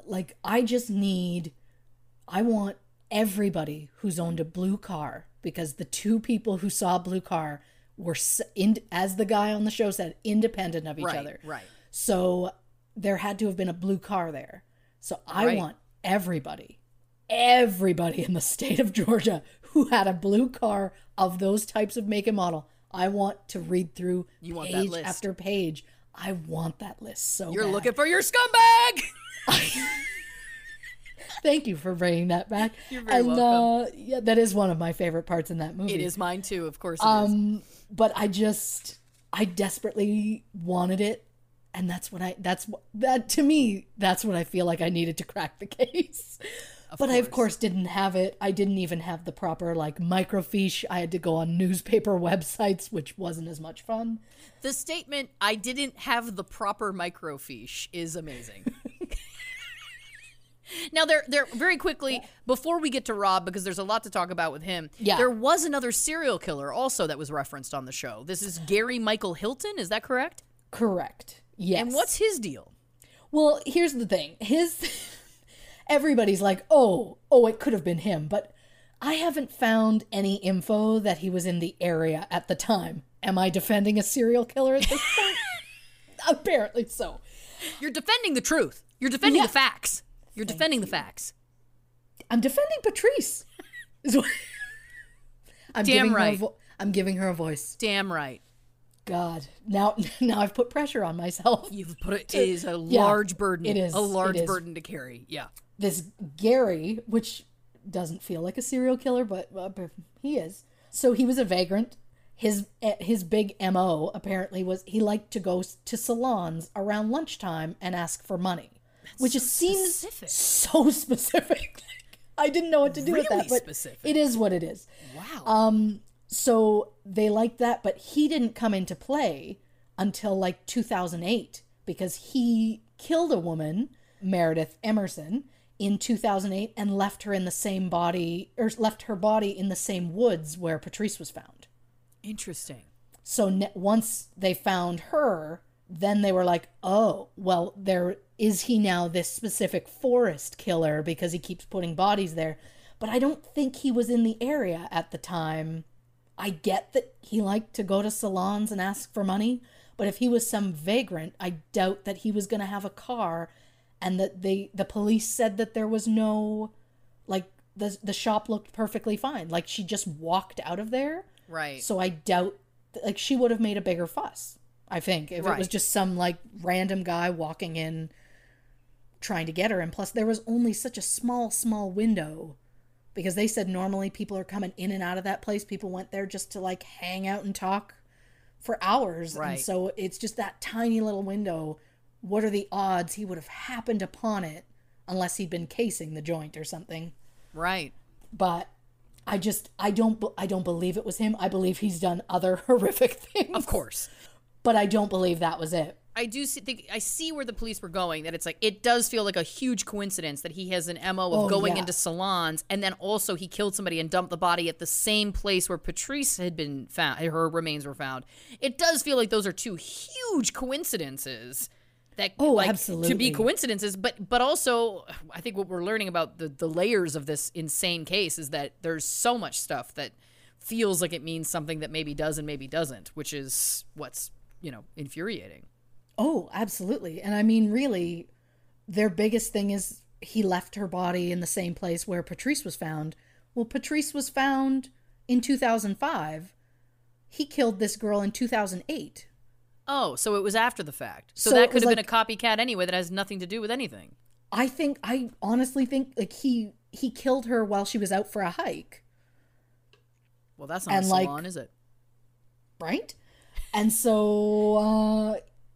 S5: everybody who's owned a blue car, because the two people who saw a blue car were, as the guy on the show said, independent of each other.
S4: Right.
S5: So there had to have been a blue car there. So I want everybody in the state of Georgia who had a blue car of those types of make and model. I want to read through page after page. I want that list so
S4: You're
S5: bad.
S4: looking for your scumbag!
S5: Thank you for bringing that back.
S4: You're very welcome.
S5: Yeah, that is one of my favorite parts in that movie.
S4: It is mine too, of course it is.
S5: But I desperately wanted it, and that's what I feel like I needed to crack the case. I of course didn't have it. I didn't even have the proper microfiche. I had to go on newspaper websites, which wasn't as much fun.
S4: The statement, "I didn't have the proper microfiche," is amazing. Now, there very quickly, before we get to Rob, because there's a lot to talk about with him, there was another serial killer also that was referenced on the show. This is Gary Michael Hilton, is that correct?
S5: Correct, yes.
S4: And what's his deal?
S5: Well, here's the thing. Everybody's like, oh, it could have been him, but I haven't found any info that he was in the area at the time. Am I defending a serial killer at this point? Apparently so.
S4: You're defending the truth. You're defending the facts. You're defending the facts.
S5: I'm defending Patrice. I'm giving her a voice.
S4: Damn right.
S5: God. Now I've put pressure on myself.
S4: You've put it is a large burden.
S5: It is.
S4: A large burden to carry. Yeah.
S5: This Gary, which doesn't feel like a serial killer, but he is. So he was a vagrant. His big MO apparently was he liked to go to salons around lunchtime and ask for money. Which seems so specific. I didn't know what to do with that, but specific. It is what it is.
S4: Wow.
S5: So they liked that, but he didn't come into play until 2008 because he killed a woman, Meredith Emerson, in 2008 and left her left her body in the same woods where Patrice was found.
S4: Interesting.
S5: So once they found her, then they were like, oh, well, is he now this specific forest killer because he keeps putting bodies there? But I don't think he was in the area at the time. I get that he liked to go to salons and ask for money, but if he was some vagrant, I doubt that he was going to have a car, and that the police said that there was no, the shop looked perfectly fine. She just walked out of there.
S4: Right.
S5: So I doubt, she would have made a bigger fuss, I think, if it was just some, random guy walking in trying to get her. And plus, there was only such a small window, because they said normally people are coming in and out of that place. People went there just to, hang out and talk for hours. Right. And so it's just that tiny little window. What are the odds he would have happened upon it unless he'd been casing the joint or something?
S4: Right.
S5: But I don't believe it was him. I believe he's done other horrific things.
S4: Of course.
S5: But I don't believe that was it.
S4: I see where the police were going, that it's it does feel like a huge coincidence that he has an MO of going into salons, and then also he killed somebody and dumped the body at the same place where Patrice had been found, her remains were found. It does feel like those are two huge coincidences that
S5: absolutely.
S4: to be coincidences, but also I think what we're learning about the layers of this insane case is that there's so much stuff that feels like it means something that maybe does and maybe doesn't, which is what's infuriating.
S5: Oh, absolutely. And I mean, really, their biggest thing is he left her body in the same place where Patrice was found. Well, Patrice was found in 2005. He killed this girl in 2008.
S4: Oh, so it was after the fact. So that could have been a copycat anyway that has nothing to do with anything.
S5: I honestly think he killed her while she was out for a hike.
S4: Well, that's not a salon, is it?
S5: Right? And so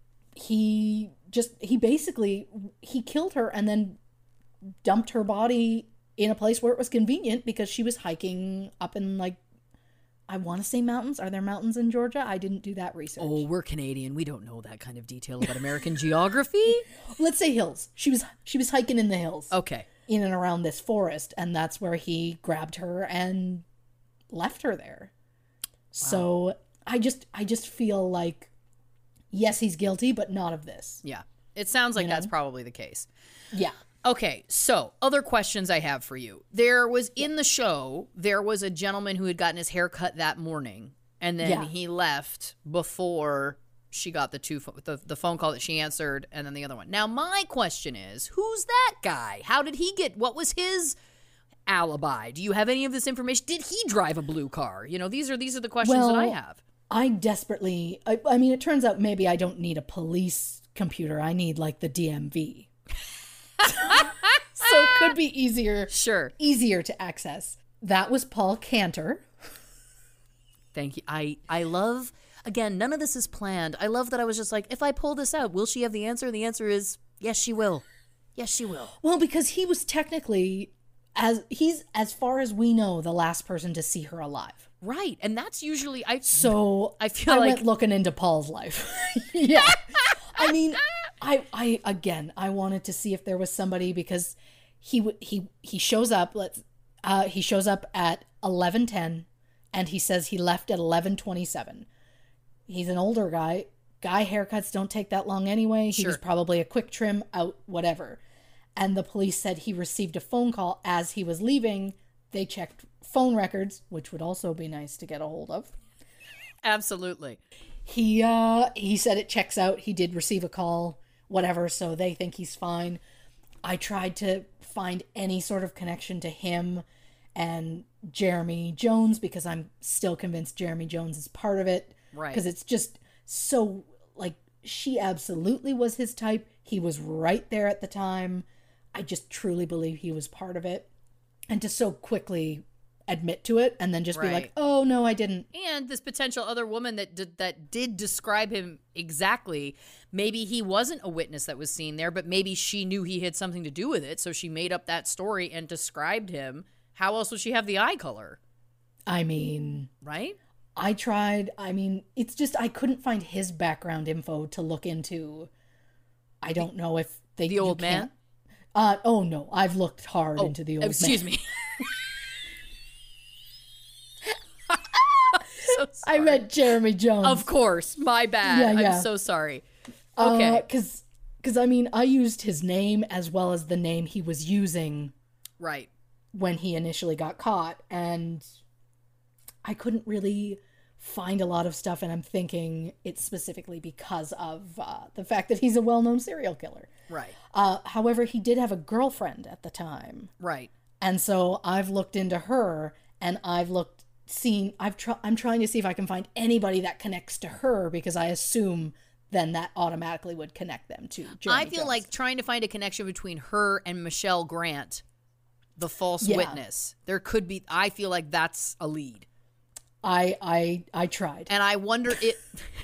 S5: he basically killed her and then dumped her body in a place where it was convenient because she was hiking up in I want to say mountains. Are there mountains in Georgia? I didn't do that research.
S4: Oh, we're Canadian. We don't know that kind of detail about American geography.
S5: Let's say hills. She was hiking in the hills.
S4: Okay.
S5: In and around this forest, and that's where he grabbed her and left her there. Wow. So I just feel like, yes, he's guilty, but not of this.
S4: Yeah. It sounds like that's probably the case.
S5: Yeah.
S4: Okay, so other questions I have for you. There was in the show, there was a gentleman who had gotten his hair cut that morning, and then he left before she got the phone call that she answered, and then the other one. Now, my question is, who's that guy? How did he get? What was his alibi? Do you have any of this information? Did he drive a blue car? You know, these are the questions that I have.
S5: I desperately. I mean, it turns out maybe I don't need a police computer. I need like the DMV. So it could be easier to access. That was Paul Cantor.
S4: Thank you. I love, again, none of this is planned. I love that I was just like, if I pull this out, will she have the answer? The answer is yes, she will. Yes, she will.
S5: Well, because he was technically, as far as we know, the last person to see her alive.
S4: Right. And that's usually, I
S5: went looking into Paul's life. Yeah. I mean, I wanted to see if there was somebody, because he shows up. He shows up at 11:10, and he says he left at 11:27. He's an older guy. Guy haircuts don't take that long anyway. He was probably a quick trim out, whatever. And the police said he received a phone call as he was leaving. They checked phone records, which would also be nice to get a hold of.
S4: Absolutely.
S5: He said it checks out. He did receive a call, whatever, so they think he's fine. I tried to find any sort of connection to him and Jeremy Jones, because I'm still convinced Jeremy Jones is part of it.
S4: Right.
S5: Because it's just so, like, she absolutely was his type. He was right there at the time. I just truly believe he was part of it. And to so quickly admit to it and then just be like, oh, no, I didn't.
S4: And this potential other woman that did describe him exactly, maybe he wasn't a witness that was seen there, but maybe she knew he had something to do with it, so she made up that story and described him. How else would she have the eye color?
S5: I mean...
S4: Right?
S5: I tried. I mean, it's just I couldn't find his background info to look into. I don't know if they...
S4: The old man?
S5: Oh, no. I've looked hard into the old man.
S4: Excuse me. So
S5: I meant Jeremy Jones.
S4: Of course. My bad. Yeah. I'm so sorry. Okay.
S5: Because, I mean, I used his name as well as the name he was using.
S4: Right.
S5: When he initially got caught. And I couldn't really find a lot of stuff. And I'm thinking it's specifically because of the fact that he's a well-known serial killer.
S4: Right.
S5: However, he did have a girlfriend at the time.
S4: Right.
S5: And so I've looked into her, and I'm trying to see if I can find anybody that connects to her, because I assume then that automatically would connect them to Jeremy
S4: I feel
S5: Jones.
S4: like trying to find a connection between her and Michelle Grant, the false witness. There could be. I feel like that's a lead.
S5: I tried,
S4: and I wonder if.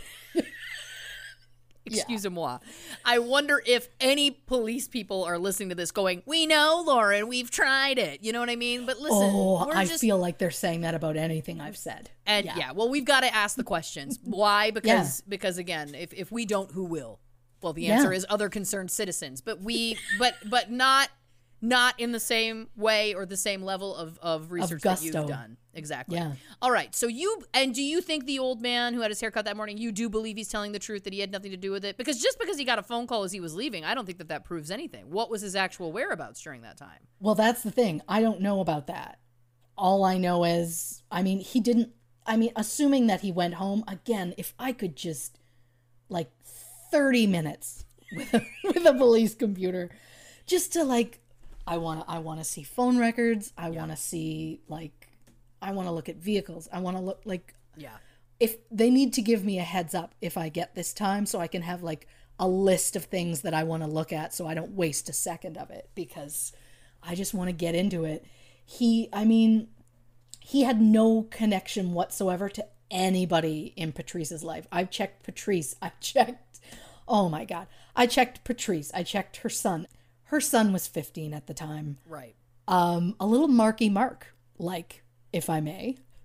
S4: Excusez-moi. I wonder if any police people are listening to this going, we know, Lauren, we've tried it. You know what I mean? But listen,
S5: I feel like they're saying that about anything I've said.
S4: And well, we've got to ask the questions. Why? Because again, if we don't, who will? Well, the answer is other concerned citizens. But but not in the same way or the same level of research that you've done. Exactly.
S5: Yeah.
S4: All right. So do you think the old man who had his hair cut that morning, you do believe he's telling the truth, that he had nothing to do with it? Because just because he got a phone call as he was leaving, I don't think that proves anything. What was his actual whereabouts during that time?
S5: Well, that's the thing. I don't know about that. All I know is, assuming that he went home, again, if I could just, 30 minutes with a police computer, just to, I want to see phone records. I want to see, I want to look at vehicles. I want to look if they need to give me a heads up if I get this time, so I can have a list of things that I want to look at, so I don't waste a second of it, because I just want to get into it. He had no connection whatsoever to anybody in Patrice's life. I've checked Patrice. I checked Patrice. I checked her son. Her son was 15 at the time.
S4: Right.
S5: A little Marky Mark, if I may.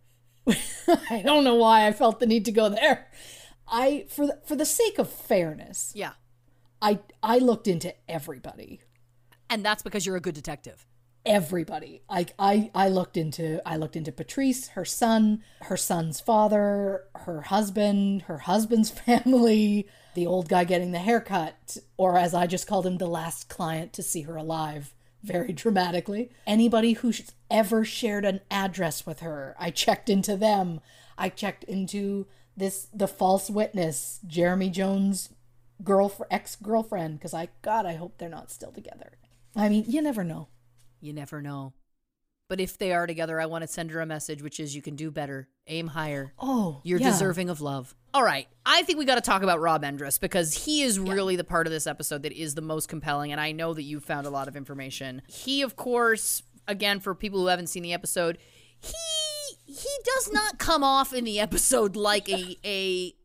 S5: I don't know why I felt the need to go there. For the sake of fairness,
S4: Yeah.
S5: I looked into everybody.
S4: And that's because you're a good detective.
S5: Everybody. I looked into Patrice, her son, her son's father, her husband's family, the old guy getting the haircut, or as I just called him, the last client to see her alive, very dramatically. Anybody who's ever shared an address with her, I checked into them. I checked into the false witness, Jeremy Jones' ex-girlfriend, because I hope they're not still together. I mean, you never know.
S4: You never know. But if they are together, I want to send her a message, which is you can do better. Aim higher.
S5: Oh,
S4: You're
S5: yeah.
S4: deserving of love. All right. I think we got to talk about Rob Endres because he is really the part of this episode that is the most compelling. And I know that you found a lot of information. He, of course, again, for people who haven't seen the episode, he does not come off in the episode like a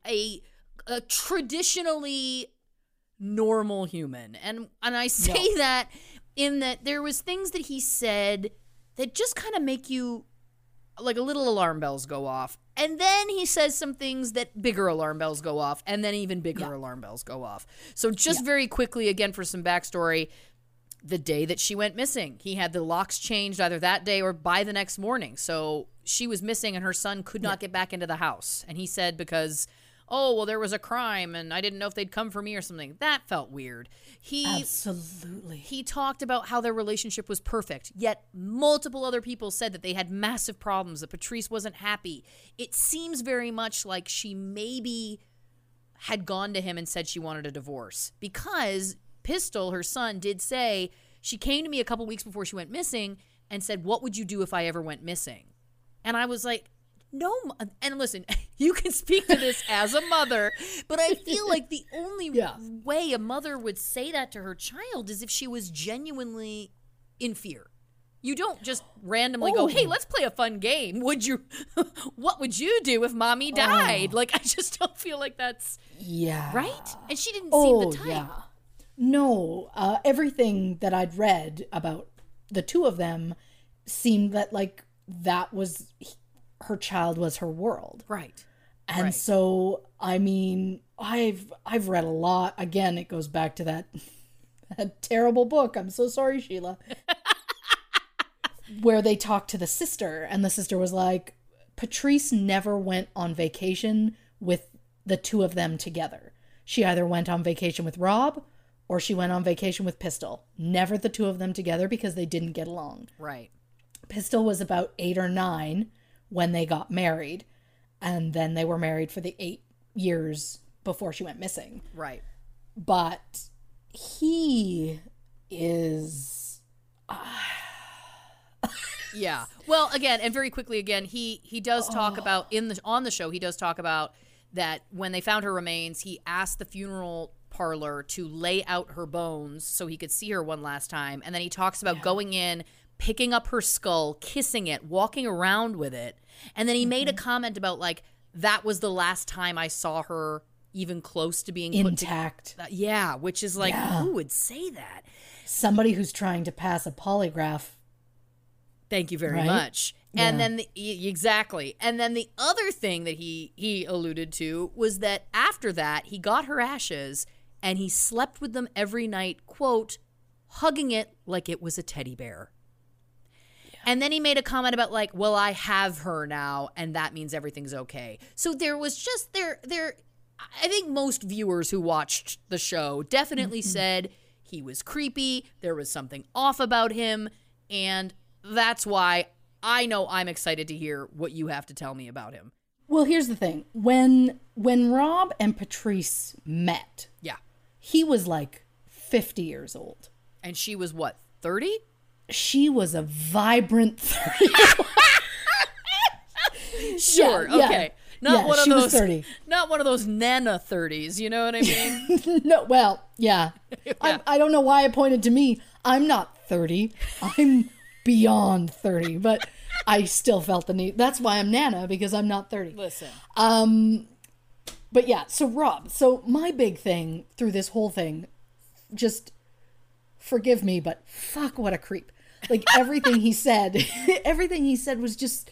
S4: traditionally normal human. And I say that in that there was things that he said that just kind of make you like a little alarm bells go off. And then he says some things that bigger alarm bells go off, and then even bigger alarm bells go off. So just very quickly, again, for some backstory, the day that she went missing, he had the locks changed either that day or by the next morning. So she was missing and her son could not get back into the house. And he said because, oh, well, there was a crime and I didn't know if they'd come for me or something. That felt weird.
S5: Absolutely.
S4: He talked about how their relationship was perfect, yet multiple other people said that they had massive problems, that Patrice wasn't happy. It seems very much like she maybe had gone to him and said she wanted a divorce because Pistol, her son, did say, she came to me a couple weeks before she went missing and said, what would you do if I ever went missing? And I was like, no, and listen, you can speak to this as a mother, but I feel like the only way a mother would say that to her child is if she was genuinely in fear. You don't just randomly go, hey, let's play a fun game. What would you do if mommy died? Like, I just don't feel like that's right. And she didn't seem the type.
S5: Yeah. No, everything that I'd read about the two of them seemed that like that was her child was her world.
S4: Right.
S5: And so, I mean, I've read a lot. Again, it goes back to that terrible book. I'm so sorry, Sheila. Where they talked to the sister, and the sister was like, Patrice never went on vacation with the two of them together. She either went on vacation with Rob or she went on vacation with Pistol. Never the two of them together because they didn't get along.
S4: Right.
S5: Pistol was about 8 or 9 when they got married, and then they were married for the 8 years before she went missing.
S4: Right.
S5: But he is...
S4: Yeah. Well, again, and very quickly again, he does talk about on the show, he does talk about that when they found her remains, he asked the funeral parlor to lay out her bones so he could see her one last time. And then he talks about going in, picking up her skull, kissing it, walking around with it. And then he made a comment about like, that was the last time I saw her even close to being
S5: intact.
S4: Yeah, which is like, who would say that?
S5: Somebody who's trying to pass a polygraph.
S4: Thank you very much. And then exactly. And then the other thing that he alluded to was that after that, he got her ashes and he slept with them every night, quote, hugging it like it was a teddy bear. Yeah. And then he made a comment about like, well, I have her now and that means everything's okay. So there was just I think most viewers who watched the show definitely said he was creepy, there was something off about him, and that's why I know I'm excited to hear what you have to tell me about him.
S5: Well, here's the thing. When Rob and Patrice met, he was like 50 years old.
S4: And she was what, 30?
S5: She was a vibrant 30.
S4: Sure, okay. Not one of
S5: she
S4: those
S5: was 30.
S4: Not one of those Nana 30s, you know what I mean?
S5: No, well, yeah. I don't know why it pointed to me. I'm not 30. I'm beyond 30, but I still felt the need. That's why I'm Nana, because I'm not 30.
S4: Listen.
S5: But yeah, so Rob, so my big thing through this whole thing, just forgive me, but fuck, what a creep. Like everything he said, everything he said was just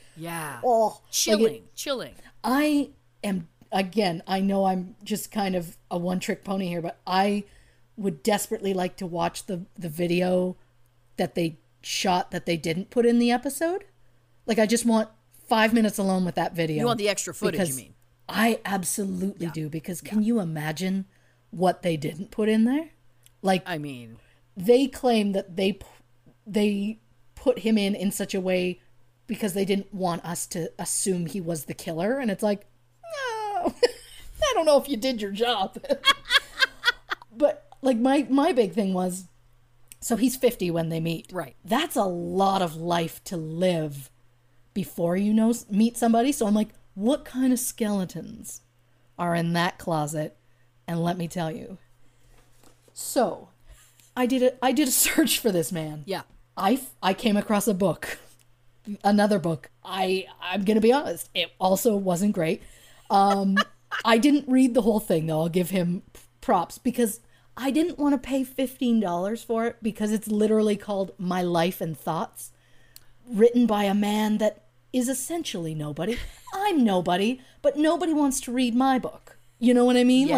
S4: chilling.
S5: I am, again, I know I'm just kind of a one-trick pony here, but I would desperately like to watch the video that they shot that they didn't put in the episode. Like, I just want 5 minutes alone with that video.
S4: You want the extra footage, you mean?
S5: I absolutely do, because can you imagine what they didn't put in there? Like,
S4: I mean,
S5: they claim that they put him in such a way because they didn't want us to assume he was the killer, and it's like, no, I don't know if you did your job. But like my big thing was, so he's 50 when they meet.
S4: Right.
S5: That's a lot of life to live before you meet somebody. So I'm like, what kind of skeletons are in that closet? And let me tell you. So I did a search for this man.
S4: Yeah.
S5: I came across a book, another book. I'm going to be honest. It also wasn't great. I didn't read the whole thing, though. I'll give him props, because I didn't want to pay $15 for it, because it's literally called My Life and Thoughts, written by a man that is essentially nobody. I'm nobody, but nobody wants to read my book. You know what I mean?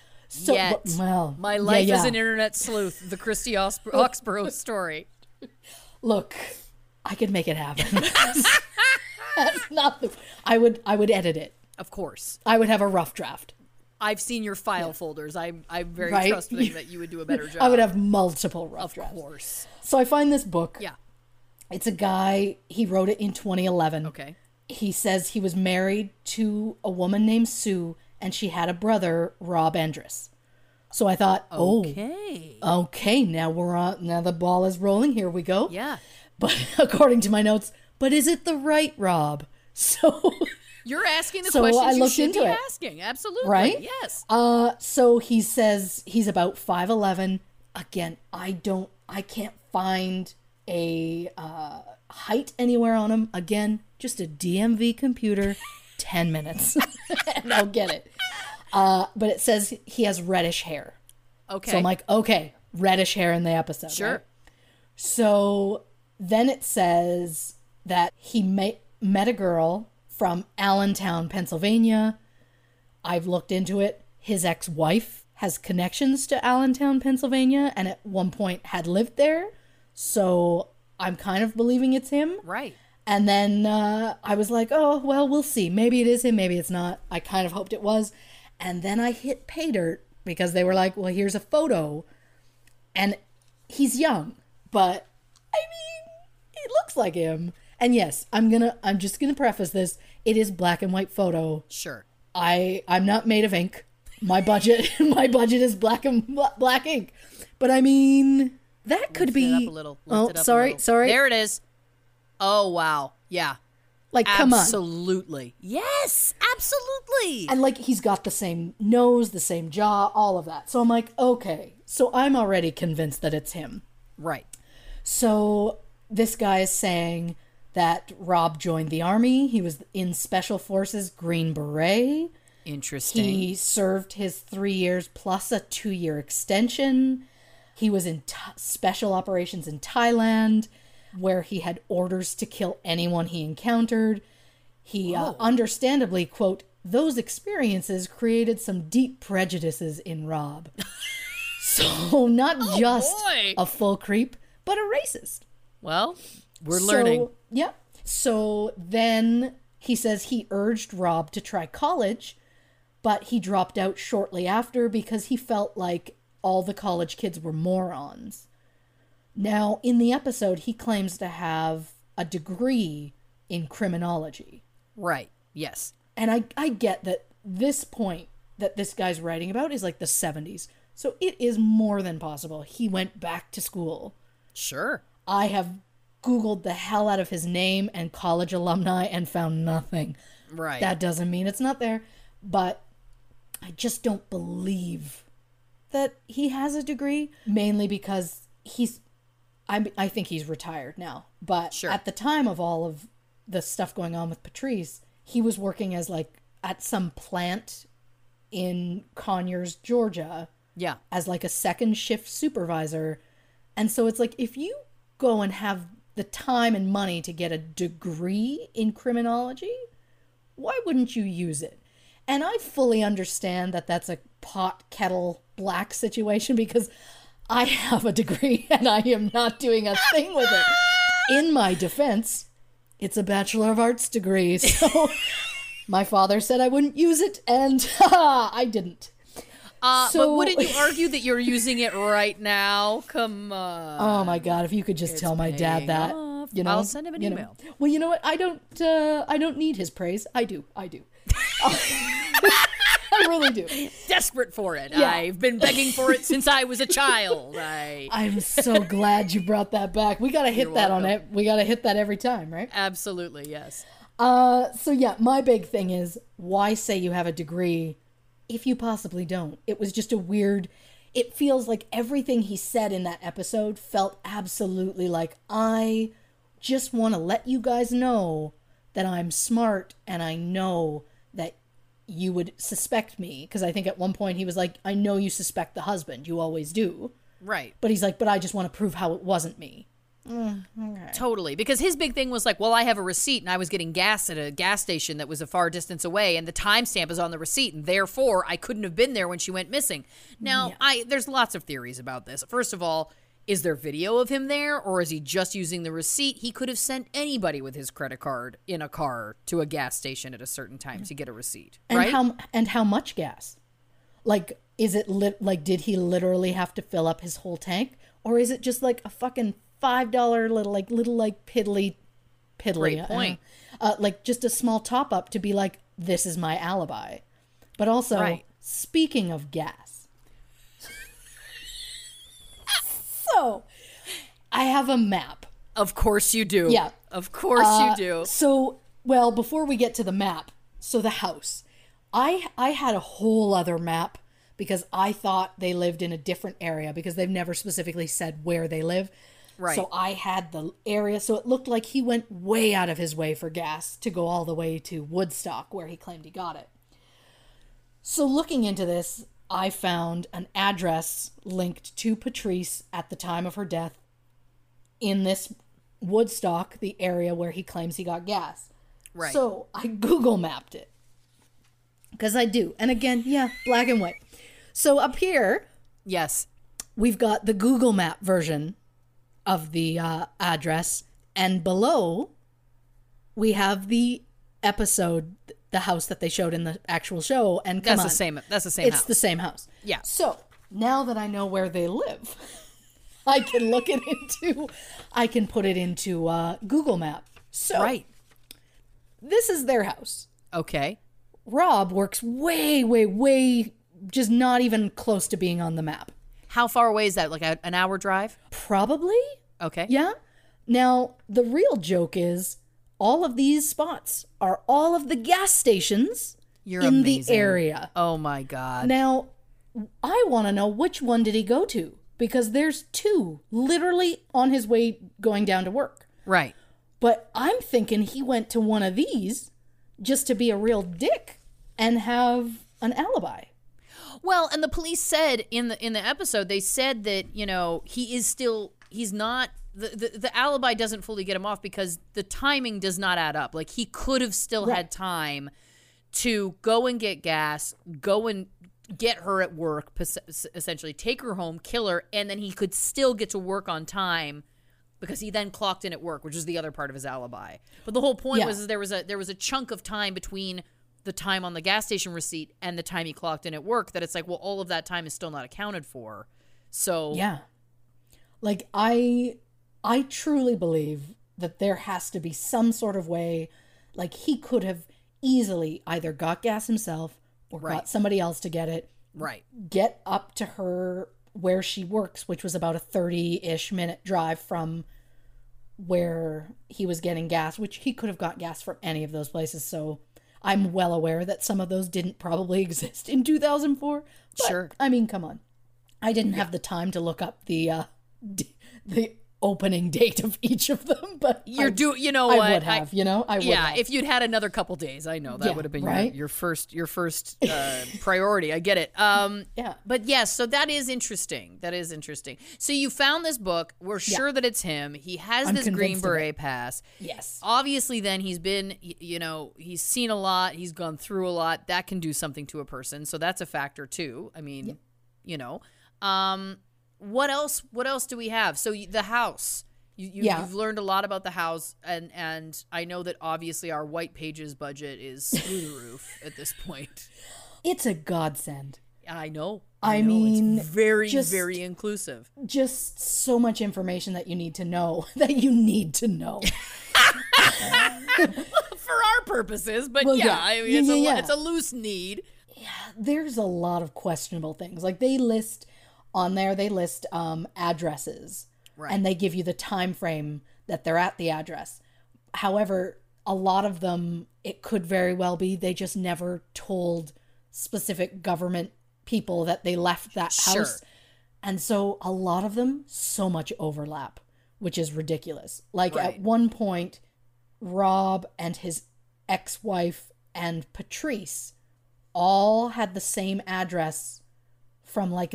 S5: Well,
S4: My Life as an Internet Sleuth, the Christy Oxborough story.
S5: Look, I could make it happen. That's not I would edit it.
S4: Of course.
S5: I would have a rough draft.
S4: I've seen your file folders. I'm very
S5: Right?
S4: trusting that you would do a better job.
S5: I would have multiple rough drafts.
S4: Of course.
S5: So I find this book.
S4: Yeah.
S5: It's a guy, he wrote it in 2011.
S4: Okay.
S5: He says he was married to a woman named Sue, and she had a brother, Rob Andrus. So I thought, okay, now we're on, now the ball is rolling, here we go.
S4: Yeah.
S5: But according to my notes, but is it the right Rob? So
S4: You're asking the
S5: So
S4: questions
S5: I
S4: you
S5: looked
S4: should
S5: into
S4: be
S5: it.
S4: asking. Absolutely.
S5: Right?
S4: Yes.
S5: So he says he's about 5'11". Again, I can't find a height anywhere on him. Again, just a DMV computer, 10 minutes, and I'll get it. But it says he has reddish hair.
S4: Okay.
S5: So I'm like, okay, reddish hair in the episode.
S4: Sure.
S5: Right? So then it says that he met a girl from Allentown, Pennsylvania. I've looked into it. His ex-wife has connections to Allentown, Pennsylvania, and at one point had lived there. So I'm kind of believing it's him.
S4: Right.
S5: And then I was like, oh, well, we'll see. Maybe it is him, maybe it's not. I kind of hoped it was. And then I hit pay dirt because they were like, well, here's a photo. And he's young, but I mean, it looks like him. And yes, I'm just gonna preface this. It is black and white photo.
S4: Sure.
S5: I'm not made of ink. My budget is black ink. But I mean, that could be.
S4: Lift it up a little. Lift it up a
S5: sorry.
S4: little. There it is. Oh wow. Yeah.
S5: Like, come on.
S4: Absolutely. Yes, absolutely.
S5: And like, he's got the same nose, the same jaw, all of that. So I'm like, okay. So I'm already convinced that it's him.
S4: Right.
S5: So this guy is saying that Rob joined the army. He was in Special Forces Green Beret.
S4: Interesting.
S5: He served his 3 years plus a 2-year extension. He was in special operations in Thailand, where he had orders to kill anyone he encountered. He understandably, quote, those experiences created some deep prejudices in Rob. So not just a full creep, but a racist.
S4: Well, we're learning.
S5: Yeah. So then he says he urged Rob to try college, but he dropped out shortly after because he felt like all the college kids were morons. Now, in the episode, he claims to have a degree in criminology.
S4: Right. Yes.
S5: And I get that this point that this guy's writing about is like the 70s. So it is more than possible he went back to school.
S4: Sure.
S5: I have Googled the hell out of his name and college alumni and found nothing.
S4: Right.
S5: That doesn't mean it's not there. But I just don't believe that he has a degree, mainly because I think he's retired now. But
S4: sure.
S5: At the time of all of the stuff going on with Patrice, he was working as like at some plant in Conyers, Georgia.
S4: Yeah. As
S5: like a second shift supervisor. And so it's like, if you go and have the time and money to get a degree in criminology, why wouldn't you use it? And I fully understand that that's a pot, kettle, black situation because I have a degree and I am not doing a thing with it. In my defense, it's a Bachelor of Arts degree, so my father said I wouldn't use it, and I didn't.
S4: But wouldn't you argue that you're using it right now? Come on.
S5: Oh my God! If you could just tell my dad that, you know,
S4: I'll send him an email.
S5: Well, you know what? I don't need his praise. I do. I really do.
S4: Desperate for it.
S5: Yeah.
S4: I've been begging for it since I was a child.
S5: I'm so glad you brought that back. We gotta hit that on it. We gotta hit that every time, right?
S4: Absolutely, yes.
S5: So yeah, my big thing is, why say you have a degree if you possibly don't? It was just a weird, it feels like everything he said in that episode felt absolutely like, I just want to let you guys know that I'm smart and I know that you would suspect me. Because I think at one point he was like, I know you suspect the husband. You always do.
S4: Right.
S5: But he's like, but I just want to prove how it wasn't me.
S4: Okay. Totally. Because his big thing was like, well, I have a receipt and I was getting gas at a gas station that was a far distance away and the timestamp is on the receipt and therefore I couldn't have been there when she went missing. Now, there's lots of theories about this. First of all, is there video of him there or is he just using the receipt? He could have sent anybody with his credit card in a car to a gas station at a certain time to get a receipt, right?
S5: And how much gas? Like, is it like, did he literally have to fill up his whole tank? Or is it just like a fucking $5 little piddly
S4: Great point.
S5: Like just a small top up to be like, this is my alibi. But also, speaking of gas, so I have a map.
S4: Of course you do.
S5: Yeah.
S4: Of course you do.
S5: So, well, before we get to the map, so the house, I had a whole other map because I thought they lived in a different area because they've never specifically said where they live.
S4: Right.
S5: So I had the area, so it looked like he went way out of his way for gas to go all the way to Woodstock where he claimed he got it. So looking into this, I found an address linked to Patrice at the time of her death in this Woodstock, the area where he claims he got gas.
S4: Right.
S5: So I Google mapped it. Because I do. And again, black and white. So up here,
S4: yes,
S5: we've got the Google Map version of the address, and below we have the episode, the house that they showed in the actual show. And
S4: that's the same house.
S5: It's the same house.
S4: Yeah.
S5: So now that I know where they live, I can I can put it into Google Map. So this is their house.
S4: Okay.
S5: Rob works way, just not even close to being on the map.
S4: How far away is that? Like an hour drive?
S5: Probably.
S4: Okay.
S5: Yeah. Now, the real joke is all of these spots are all of the gas stations in the area.
S4: Oh, my God.
S5: Now, I want to know which one did he go to? Because there's two literally on his way going down to work.
S4: Right.
S5: But I'm thinking he went to one of these just to be a real dick and have an alibi.
S4: Well, and the police said in the episode, they said that, you know, he's not, the alibi doesn't fully get him off because the timing does not add up. Like, he could have still had time to go and get gas, go and get her at work, essentially take her home, kill her, and then he could still get to work on time because he then clocked in at work, which is the other part of his alibi. But the whole point was there was a chunk of time between the time on the gas station receipt and the time he clocked in at work that it's like, well, all of that time is still not accounted for. So
S5: like I truly believe that there has to be some sort of way, like he could have easily either got gas himself or got somebody else to get it, get up to her where she works, which was about a 30-ish minute drive from where he was getting gas, which he could have got gas from any of those places. So I'm well aware that some of those didn't probably exist in 2004. But,
S4: sure.
S5: I mean, come on. I didn't have the time to look up the opening date of each of them, but
S4: you know
S5: I
S4: what?
S5: would have, I would have.
S4: If you'd had another couple days, I know that
S5: Yeah,
S4: would have been
S5: right?
S4: your first priority. I get it.
S5: Yeah.
S4: But yes, so that is interesting. So you found this book. We're sure that it's him. He has
S5: I'm
S4: this Green
S5: convinced of it.
S4: Beret pass.
S5: Yes.
S4: Obviously, then he's been, he's seen a lot. He's gone through a lot. That can do something to a person. So that's a factor too. I mean, what else? What else do we have? So the house. You've learned a lot about the house, and I know that obviously our White Pages budget is through the roof at this point.
S5: It's a godsend.
S4: I know.
S5: I mean,
S4: it's very,
S5: just-
S4: very inclusive.
S5: Just so much information that you need to know.
S4: For our purposes, but
S5: Well,
S4: I mean,
S5: yeah.
S4: it's a loose need.
S5: There's a lot of questionable things. Like they list addresses,
S4: Right.
S5: and they give you the time frame that they're at the address. However, a lot of them, it could very well be they just never told specific government people that they left that
S4: Sure.
S5: house. And so a lot of them, so much overlap, which is ridiculous. Like
S4: Right.
S5: at one point, Rob and his ex-wife and Patrice all had the same address from like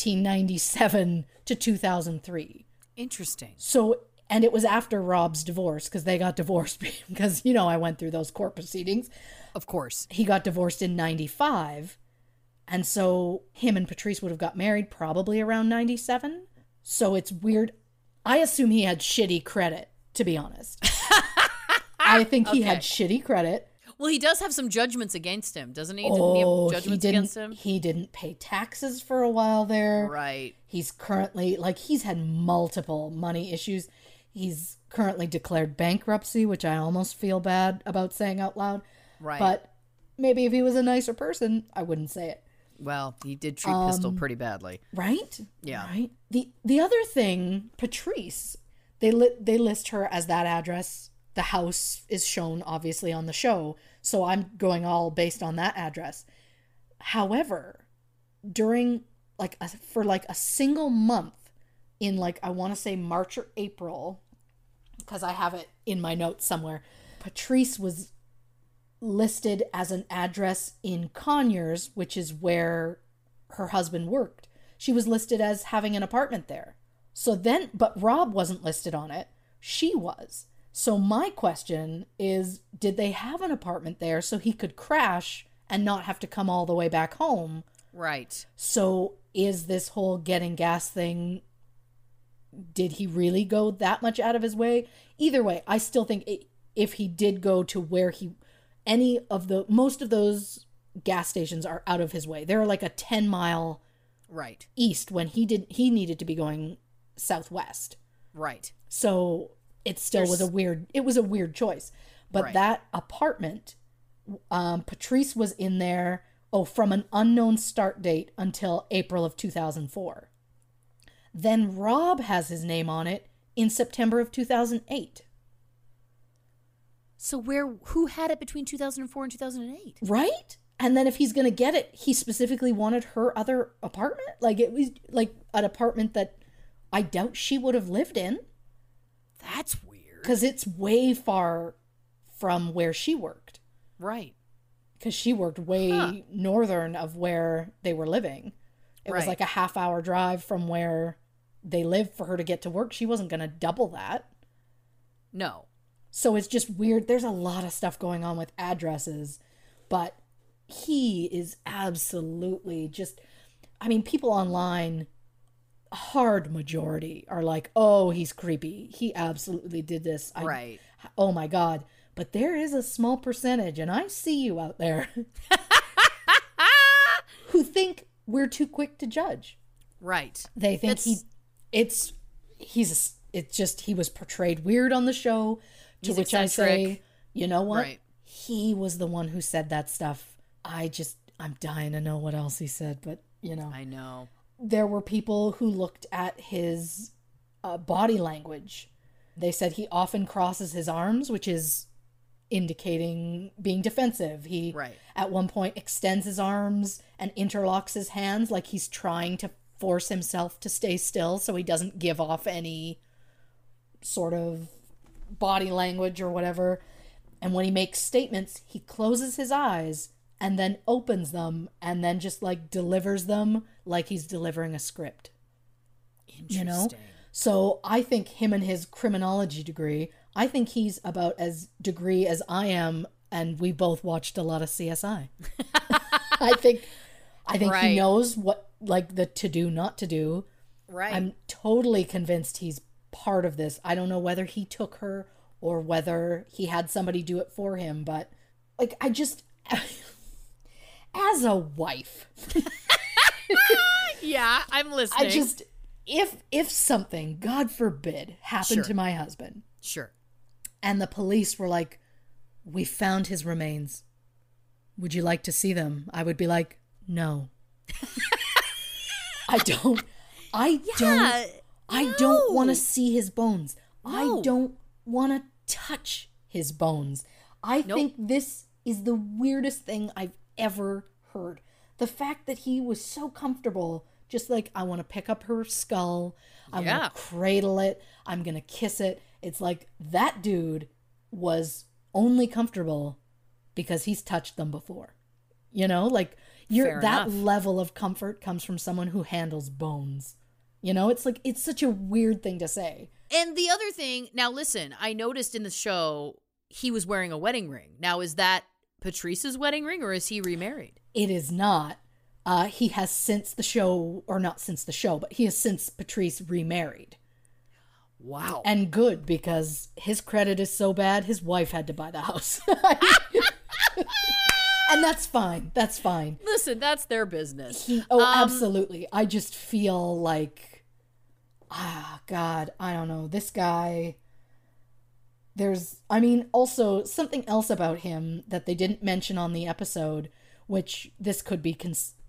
S5: 1997 to 2003.
S4: Interesting.
S5: So, and it was after Rob's divorce, because they got divorced because, I went through those court proceedings.
S4: Of course.
S5: He got divorced in 95. And so him and Patrice would have got married probably around 97. So it's weird. I assume he had shitty credit, to be honest. I think he had shitty credit.
S4: Well, he does have some judgments against him, doesn't he?
S5: Oh,
S4: Didn't he have judgments against him?
S5: He didn't pay taxes for a while there.
S4: Right.
S5: He's currently, he's had multiple money issues. He's currently declared bankruptcy, which I almost feel bad about saying out loud.
S4: Right.
S5: But maybe if he was a nicer person, I wouldn't say it.
S4: Well, he did treat Pistol pretty badly.
S5: Right?
S4: Yeah.
S5: Right? The other thing, Patrice, they list her as that address. The house is shown, obviously, on the show. So I'm going all based on that address. However, during for a single month in I want to say March or April, because I have it in my notes somewhere, Patrice was listed as an address in Conyers, which is where her husband worked. She was listed as having an apartment there. So then, but Rob wasn't listed on it. She was. So my question is, did they have an apartment there so he could crash and not have to come all the way back home?
S4: Right.
S5: So is this whole getting gas thing, did he really go that much out of his way? Either way, I still think if he did go to where most of those gas stations are out of his way. They're like a 10-mile
S4: Right.
S5: east when he needed to be going southwest.
S4: Right.
S5: So it still was a weird choice. But
S4: Right.
S5: that apartment, Patrice was in there, from an unknown start date until April of 2004. Then Rob has his name on it in September of 2008.
S4: So who had it between 2004 and 2008?
S5: Right? And then if he's going to get it, he specifically wanted her other apartment? It was an apartment that I doubt she would have lived in.
S4: That's weird.
S5: Because it's way far from where she worked.
S4: Right.
S5: Because she worked way northern of where they were living. It was
S4: Right.
S5: like a half-hour drive from where they lived for her to get to work. She wasn't going to double that.
S4: No.
S5: So it's just weird. There's a lot of stuff going on with addresses. But he is absolutely just... I mean, people online, a hard majority, are like, oh, he's creepy. He absolutely did this.
S4: Right.
S5: Oh, my God. But there is a small percentage, and I see you out there, who think we're too quick to judge.
S4: Right.
S5: They think he was portrayed weird on the show, to
S4: He's
S5: which I
S4: eccentric.
S5: say, you know what?
S4: Right.
S5: He was the one who said that stuff. I'm dying to know what else he said, but
S4: I know.
S5: there were people who looked at his body language. They said he often crosses his arms, which is indicating being defensive. He,
S4: Right.
S5: at one point, extends his arms and interlocks his hands like he's trying to force himself to stay still so he doesn't give off any sort of body language or whatever. And when he makes statements, he closes his eyes and then opens them and then just like delivers them like he's delivering a script.
S4: Interesting.
S5: You know? So I think him and his criminology degree, I think he's about as degree as I am, and we both watched a lot of CSI. I think
S4: Right.
S5: he knows what, like, the to do, not to do.
S4: Right.
S5: I'm totally convinced he's part of this. I don't know whether he took her or whether he had somebody do it for him, but like, I just, as a wife,
S4: Yeah, I'm listening.
S5: I just, if something, God forbid, happened
S4: Sure.
S5: to my husband
S4: Sure.
S5: and the police were like, we found his remains, would you like to see them? I would be like, no. I don't want to see his bones.
S4: No.
S5: I don't want to touch his bones. I think this is the weirdest thing I've ever heard. The fact that he was so comfortable, just like, I want to pick up her skull, I'm going
S4: Yeah.
S5: to cradle it, I'm going to kiss it. It's like, that dude was only comfortable because he's touched them before. You know, like,
S4: Fair
S5: that
S4: enough.
S5: level of comfort comes from someone who handles bones. You know, it's like, it's such a weird thing to say.
S4: And the other thing, now listen, I noticed in the show he was wearing a wedding ring. Now, is that Patrice's wedding ring or is he remarried?
S5: It is not. He has since the show, or not since the show, but he has since Patrice remarried.
S4: Wow.
S5: And good, because his credit is so bad, his wife had to buy the house. And that's fine. That's fine.
S4: Listen, that's their business.
S5: Absolutely. I just feel like, God, I don't know. This guy, also something else about him that they didn't mention on the episode, which this could be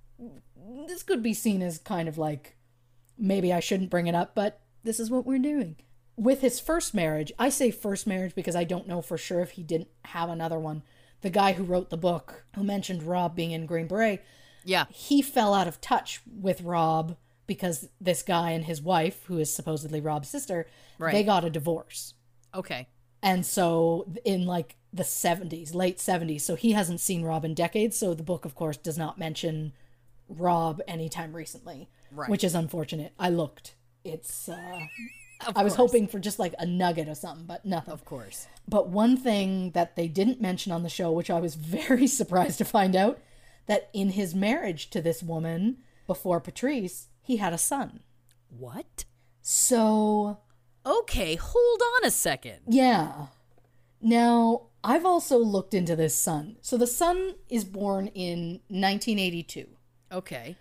S5: seen as kind of like, maybe I shouldn't bring it up, but this is what we're doing. With his first marriage, I say first marriage because I don't know for sure if he didn't have another one. The guy who wrote the book, who mentioned Rob being in Green Beret,
S4: Yeah.
S5: he fell out of touch with Rob because this guy and his wife, who is supposedly Rob's sister,
S4: Right.
S5: they got a divorce.
S4: Okay.
S5: And so in like the 70s, late 70s, so he hasn't seen Rob in decades. So the book, of course, does not mention Rob anytime recently,
S4: Right.
S5: which is unfortunate. I looked. It's, I was hoping for just like a nugget or something, but nothing.
S4: Of course.
S5: But one thing that they didn't mention on the show, which I was very surprised to find out, that in his marriage to this woman before Patrice, he had a son.
S4: What?
S5: So,
S4: Okay, hold on a second.
S5: yeah. Now, I've also looked into this son. So the son is born in 1982.
S4: Okay.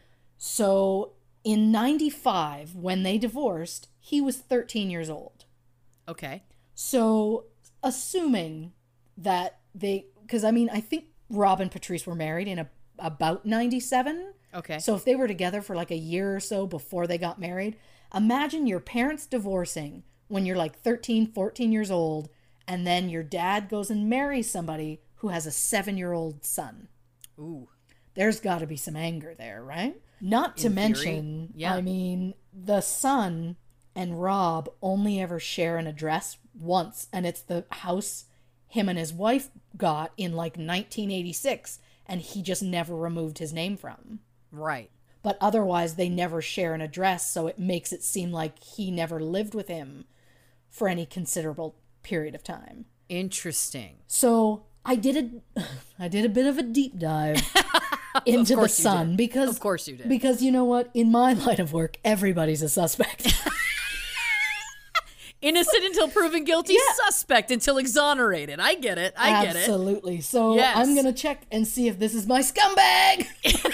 S5: So in 95, when they divorced, he was 13 years old.
S4: Okay.
S5: So, assuming that because I think Rob and Patrice were married in about 97.
S4: Okay.
S5: So if they were together for like a year or so before they got married, imagine your parents divorcing when you're like 13, 14 years old, and then your dad goes and marries somebody who has a 7-year-old son.
S4: Ooh.
S5: There's got to be some anger there, right? Not to
S4: In theory,
S5: mention,
S4: yeah.
S5: the son and Rob only ever share an address once, and it's the house him and his wife got in like 1986, and he just never removed his name from.
S4: Right.
S5: But otherwise, they never share an address, so it makes it seem like he never lived with him for any considerable period of time.
S4: Interesting.
S5: So I did a bit of a deep dive into the
S4: course you
S5: son
S4: did.
S5: because
S4: Of course you did.
S5: Because you know what? In my line of work, everybody's a suspect.
S4: Innocent until proven guilty,
S5: Yeah.
S4: suspect until exonerated. I get it. I get it.
S5: Absolutely. So
S4: Yes.
S5: I'm gonna check and see if this is my scumbag.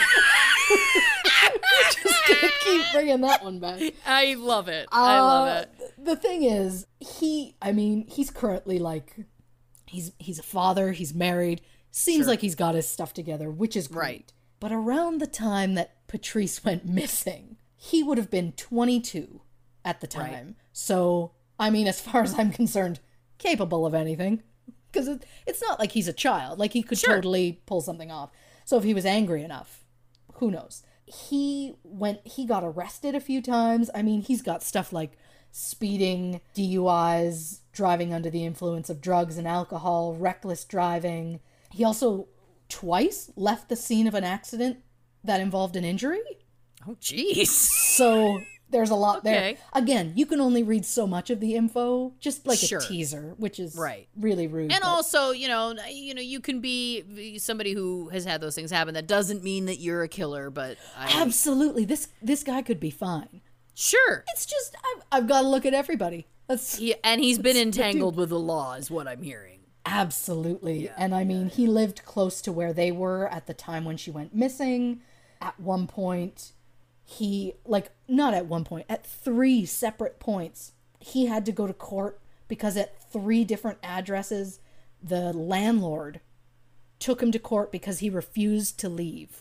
S5: Just gonna keep bringing that one back.
S4: I love it. I love it.
S5: The thing is, he's currently like, he's a father, he's married, seems
S4: Sure.
S5: like he's got his stuff together, which is great.
S4: Right.
S5: But around the time that Patrice went missing, he would have been 22 at the time.
S4: Right.
S5: So, as far as I'm concerned, capable of anything. Because it's not like he's a child. Like, he could
S4: Sure.
S5: totally pull something off. So if he was angry enough, who knows? He got arrested a few times. He's got stuff like speeding, DUIs, driving under the influence of drugs and alcohol, reckless driving. He also twice left the scene of an accident that involved an injury.
S4: Oh, jeez.
S5: So there's a lot there.
S4: Okay.
S5: Again, you can only read so much of the info, just like
S4: Sure.
S5: a teaser, which is
S4: Right.
S5: really rude.
S4: And
S5: but-
S4: also, you can be somebody who has had those things happen. That doesn't mean that you're a killer, but
S5: absolutely, this guy could be fine.
S4: Sure.
S5: It's just I've got to look at everybody. That's
S4: And he's been entangled with the law, is what I'm hearing.
S5: absolutely. And I mean, he lived close to where they were at the time when she went missing. At one point, not at one point, at 3 separate points, he had to go to court because at 3 different addresses, the landlord took him to court because he refused to leave.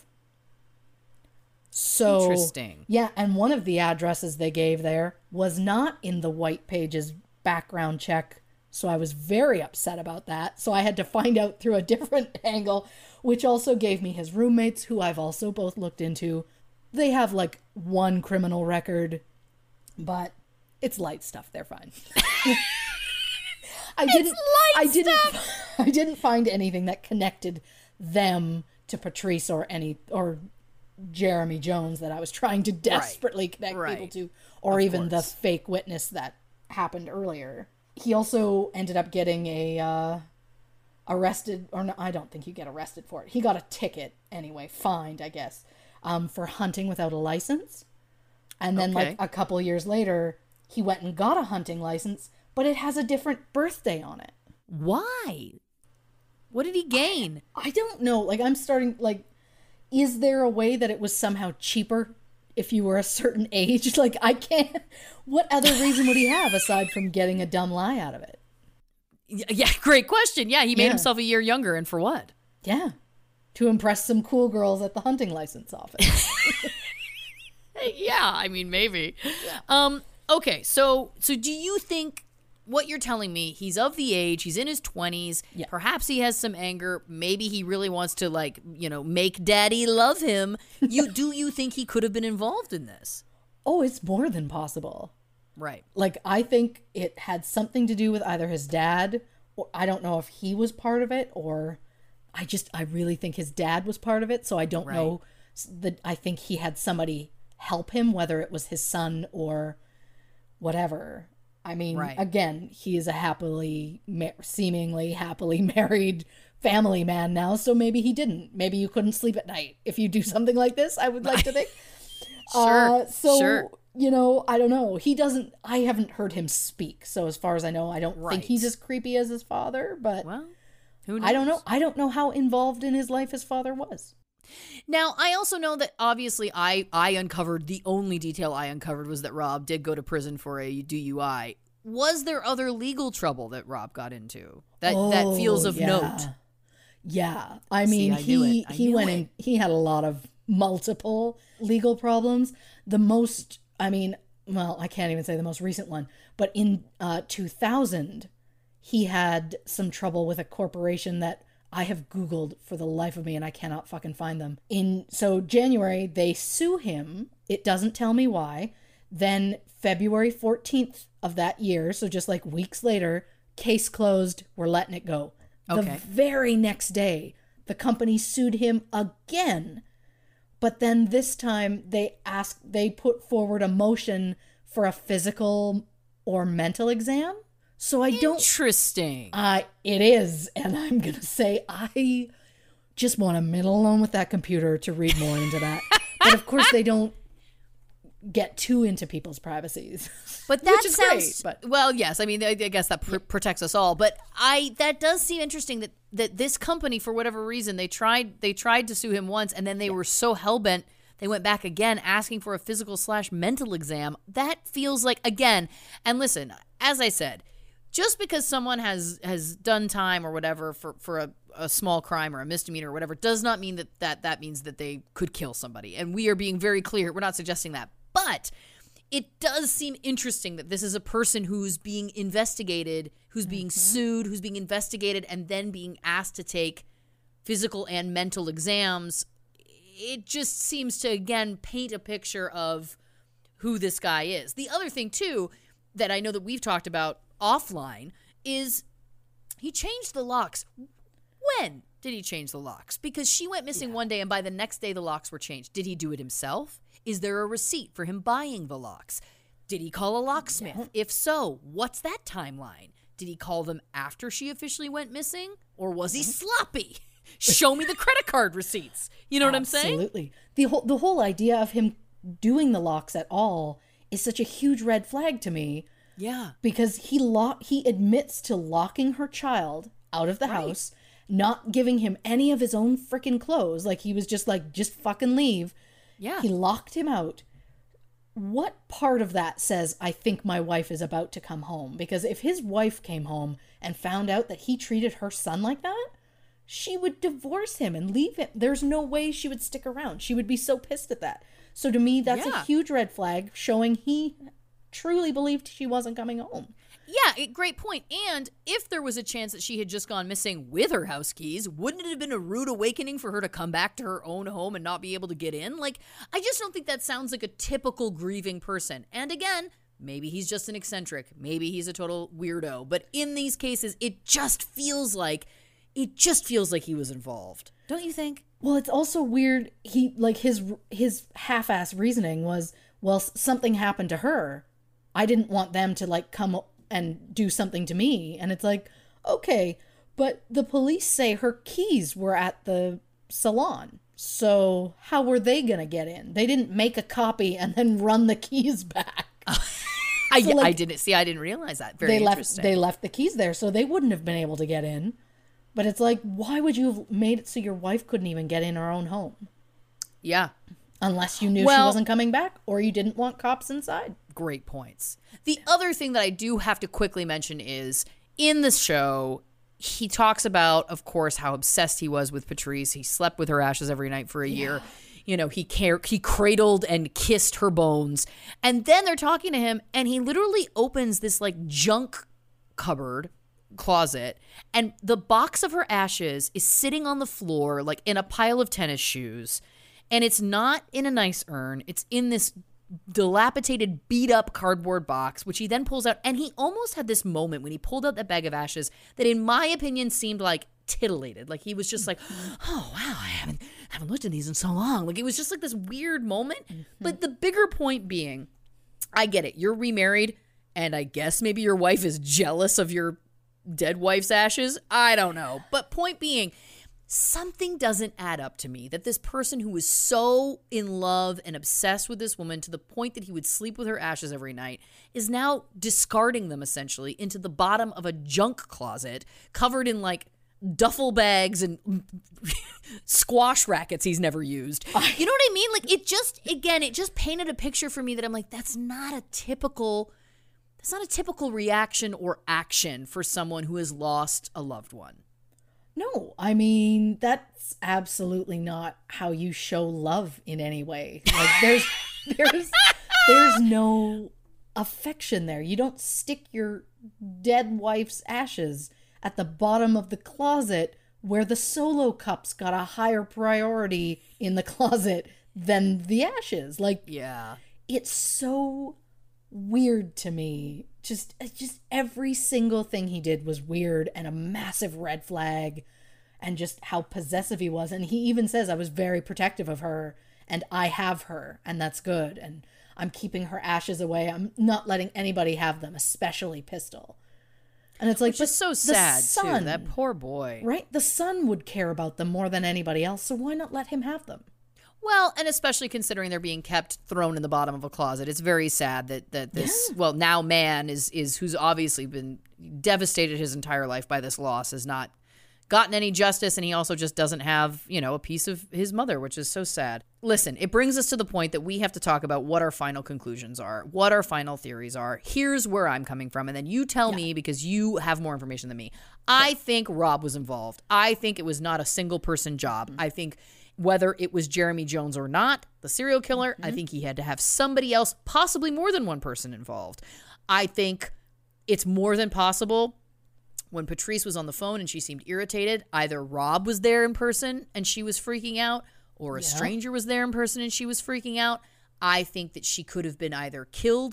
S5: So,
S4: Interesting.
S5: Yeah, and one of the addresses they gave there was not in the White Pages background check. So I was very upset about that. So I had to find out through a different angle, which also gave me his roommates, who I've also both looked into. They have like 1 criminal record, but it's light stuff. They're fine. I didn't find anything that connected them to Patrice or Jeremy Jones that I was trying to desperately connect people to, or even the fake witness that happened earlier. He also ended up getting arrested, or no, I don't think you get arrested for it. He got a ticket anyway, fined, I guess, for hunting without a license. And then like a couple years later, he went and got a hunting license, but it has a different birthday on it.
S4: Why? What did he gain?
S5: I don't know. Like, I'm starting, like, is there a way that it was somehow cheaper if you were a certain age? Like, I can't. What other reason would he have aside from getting a dumb lie out of it?
S4: Yeah, great question. Yeah, he made himself a year younger, and for what?
S5: Yeah. To impress some cool girls at the hunting license office.
S4: Yeah, I mean, maybe. Yeah. Okay, so do you think what you're telling me, he's of the age, he's in his 20s, perhaps he has some anger, maybe he really wants to, like, make daddy love him. Do you think he could have been involved in this?
S5: Oh, it's more than possible.
S4: Right.
S5: Like, I think it had something to do with either his dad, or I don't know if he was part of it, or I really think his dad was part of it, so I don't know. I think he had somebody help him, whether it was his son or whatever. I mean, again, he is a seemingly happily married family man now, so maybe he didn't. Maybe you couldn't sleep at night if you do something like this, I would like to think.
S4: Sure.
S5: I don't know. I haven't heard him speak, so as far as I know, I don't think he's as creepy as his father, but
S4: who knows?
S5: I don't know. I don't know how involved in his life his father was.
S4: Now, I also know that obviously I uncovered, the only detail I uncovered was that Rob did go to prison for a DUI. Was there other legal trouble that Rob got into that feels of note?
S5: Yeah. I mean, he had a lot of multiple legal problems. The most, I can't even say the most recent one, but in 2000, he had some trouble with a corporation that I have Googled for the life of me and I cannot fucking find them. So January, they sue him. It doesn't tell me why. Then February 14th of that year, so just like weeks later, case closed, we're letting it go. The very next day, the company sued him again. But then this time they put forward a motion for a physical or mental exam. So I don't.
S4: Interesting.
S5: It is, and I'm gonna say I just want a minute alone with that computer to read more into that. But of course, they don't get too into people's privacies.
S4: But that
S5: which is
S4: sounds
S5: great, but.
S4: Well, yes. I mean, I guess that protects us all. But that does seem interesting that this company, for whatever reason, they tried to sue him once, and then they were so hellbent. They went back again asking for a physical/mental exam. That feels like, again, and listen, as I said, just because someone has done time or whatever for a small crime or a misdemeanor or whatever does not mean that means that they could kill somebody. And we are being very clear. We're not suggesting that. But it does seem interesting that this is a person who's being investigated, who's being sued, who's being investigated, and then being asked to take physical and mental exams. It just seems to, again, paint a picture of who this guy is. The other thing, too, that I know that we've talked about offline is he changed the locks. When did he change the locks? Because she went missing one day and by the next day the locks were changed. Did he do it himself? Is there a receipt for him buying the locks? Did he call a locksmith? Yeah. If so, what's that timeline? Did he call them after she officially went missing? Or was he sloppy? Show me the credit card receipts. You know what I'm saying?
S5: Absolutely. The whole idea of him doing the locks at all is such a huge red flag to me.
S4: Yeah.
S5: Because he admits to locking her child out of the house, not giving him any of his own freaking clothes. Like, he was just like, just fucking leave.
S4: Yeah.
S5: He locked him out. What part of that says, I think my wife is about to come home? Because if his wife came home and found out that he treated her son like that, she would divorce him and leave him. There's no way she would stick around. She would be so pissed at that. So to me, that's a huge red flag showing he truly believed she wasn't coming home.
S4: Yeah, great point. And if there was a chance that she had just gone missing with her house keys, wouldn't it have been a rude awakening for her to come back to her own home and not be able to get in? Like, I just don't think that sounds like a typical grieving person. And again, maybe he's just an eccentric. Maybe he's a total weirdo. But in these cases, it just feels like he was involved. Don't you think?
S5: Well, it's also weird. He, like, his half-ass reasoning was, well, something happened to her. I didn't want them to, like, come and do something to me. And it's like, okay, but the police say her keys were at the salon. So how were they going to get in? They didn't make a copy and then run the keys back.
S4: I didn't realize that. Very interesting.
S5: They left the keys there, so they wouldn't have been able to get in. But it's like, why would you have made it so your wife couldn't even get in her own home?
S4: Yeah.
S5: Unless you knew she wasn't coming back or you didn't want cops inside.
S4: Great points. The other thing that I do have to quickly mention is, in the show, he talks about, of course, how obsessed he was with Patrice. He slept with her ashes every night for a year. You know, he cradled and kissed her bones. And then they're talking to him, and he literally opens this, like, junk closet, and the box of her ashes is sitting on the floor, like, in a pile of tennis shoes. And it's not in a nice urn. It's in this dilapidated, beat-up cardboard box, which he then pulls out. And he almost had this moment when he pulled out that bag of ashes that, in my opinion, seemed like titillated. Like, he was just like, oh, wow, I haven't looked at these in so long. Like, it was just like this weird moment. Mm-hmm. But the bigger point being, I get it. You're remarried, and I guess maybe your wife is jealous of your dead wife's ashes. I don't know. But point being, something doesn't add up to me that this person who was so in love and obsessed with this woman to the point that he would sleep with her ashes every night is now discarding them essentially into the bottom of a junk closet covered in, like, duffel bags and squash rackets he's never used. You know what I mean? Like, it just painted a picture for me that I'm like, that's not a typical reaction or action for someone who has lost a loved one.
S5: No, I mean, that's absolutely not how you show love in any way. Like, there's no affection there. You don't stick your dead wife's ashes at the bottom of the closet where the Solo cups got a higher priority in the closet than the ashes. Like, yeah, it's so weird to me. Just every single thing he did was weird and a massive red flag, and just how possessive he was. And he even says, I was very protective of her, and I have her, and that's good, and I'm keeping her ashes away. I'm not letting anybody have them, especially Pistol. And it's like,
S4: which is so sad, too. That poor boy.
S5: Right? The son would care about them more than anybody else, so why not let him have them?
S4: Well, and especially considering they're being kept thrown in the bottom of a closet. It's very sad that this, now man is who's obviously been devastated his entire life by this loss, has not gotten any justice, and he also just doesn't have, a piece of his mother, which is so sad. Listen, it brings us to the point that we have to talk about what our final conclusions are, what our final theories are. Here's where I'm coming from, and then you tell me, because you have more information than me. I think Rob was involved. I think it was not a single person job. I think whether it was Jeremy Jones or not, the serial killer, I think he had to have somebody else, possibly more than one person involved. I think it's more than possible when Patrice was on the phone and she seemed irritated, either Rob was there in person and she was freaking out, or a stranger was there in person and she was freaking out. I think that she could have been either killed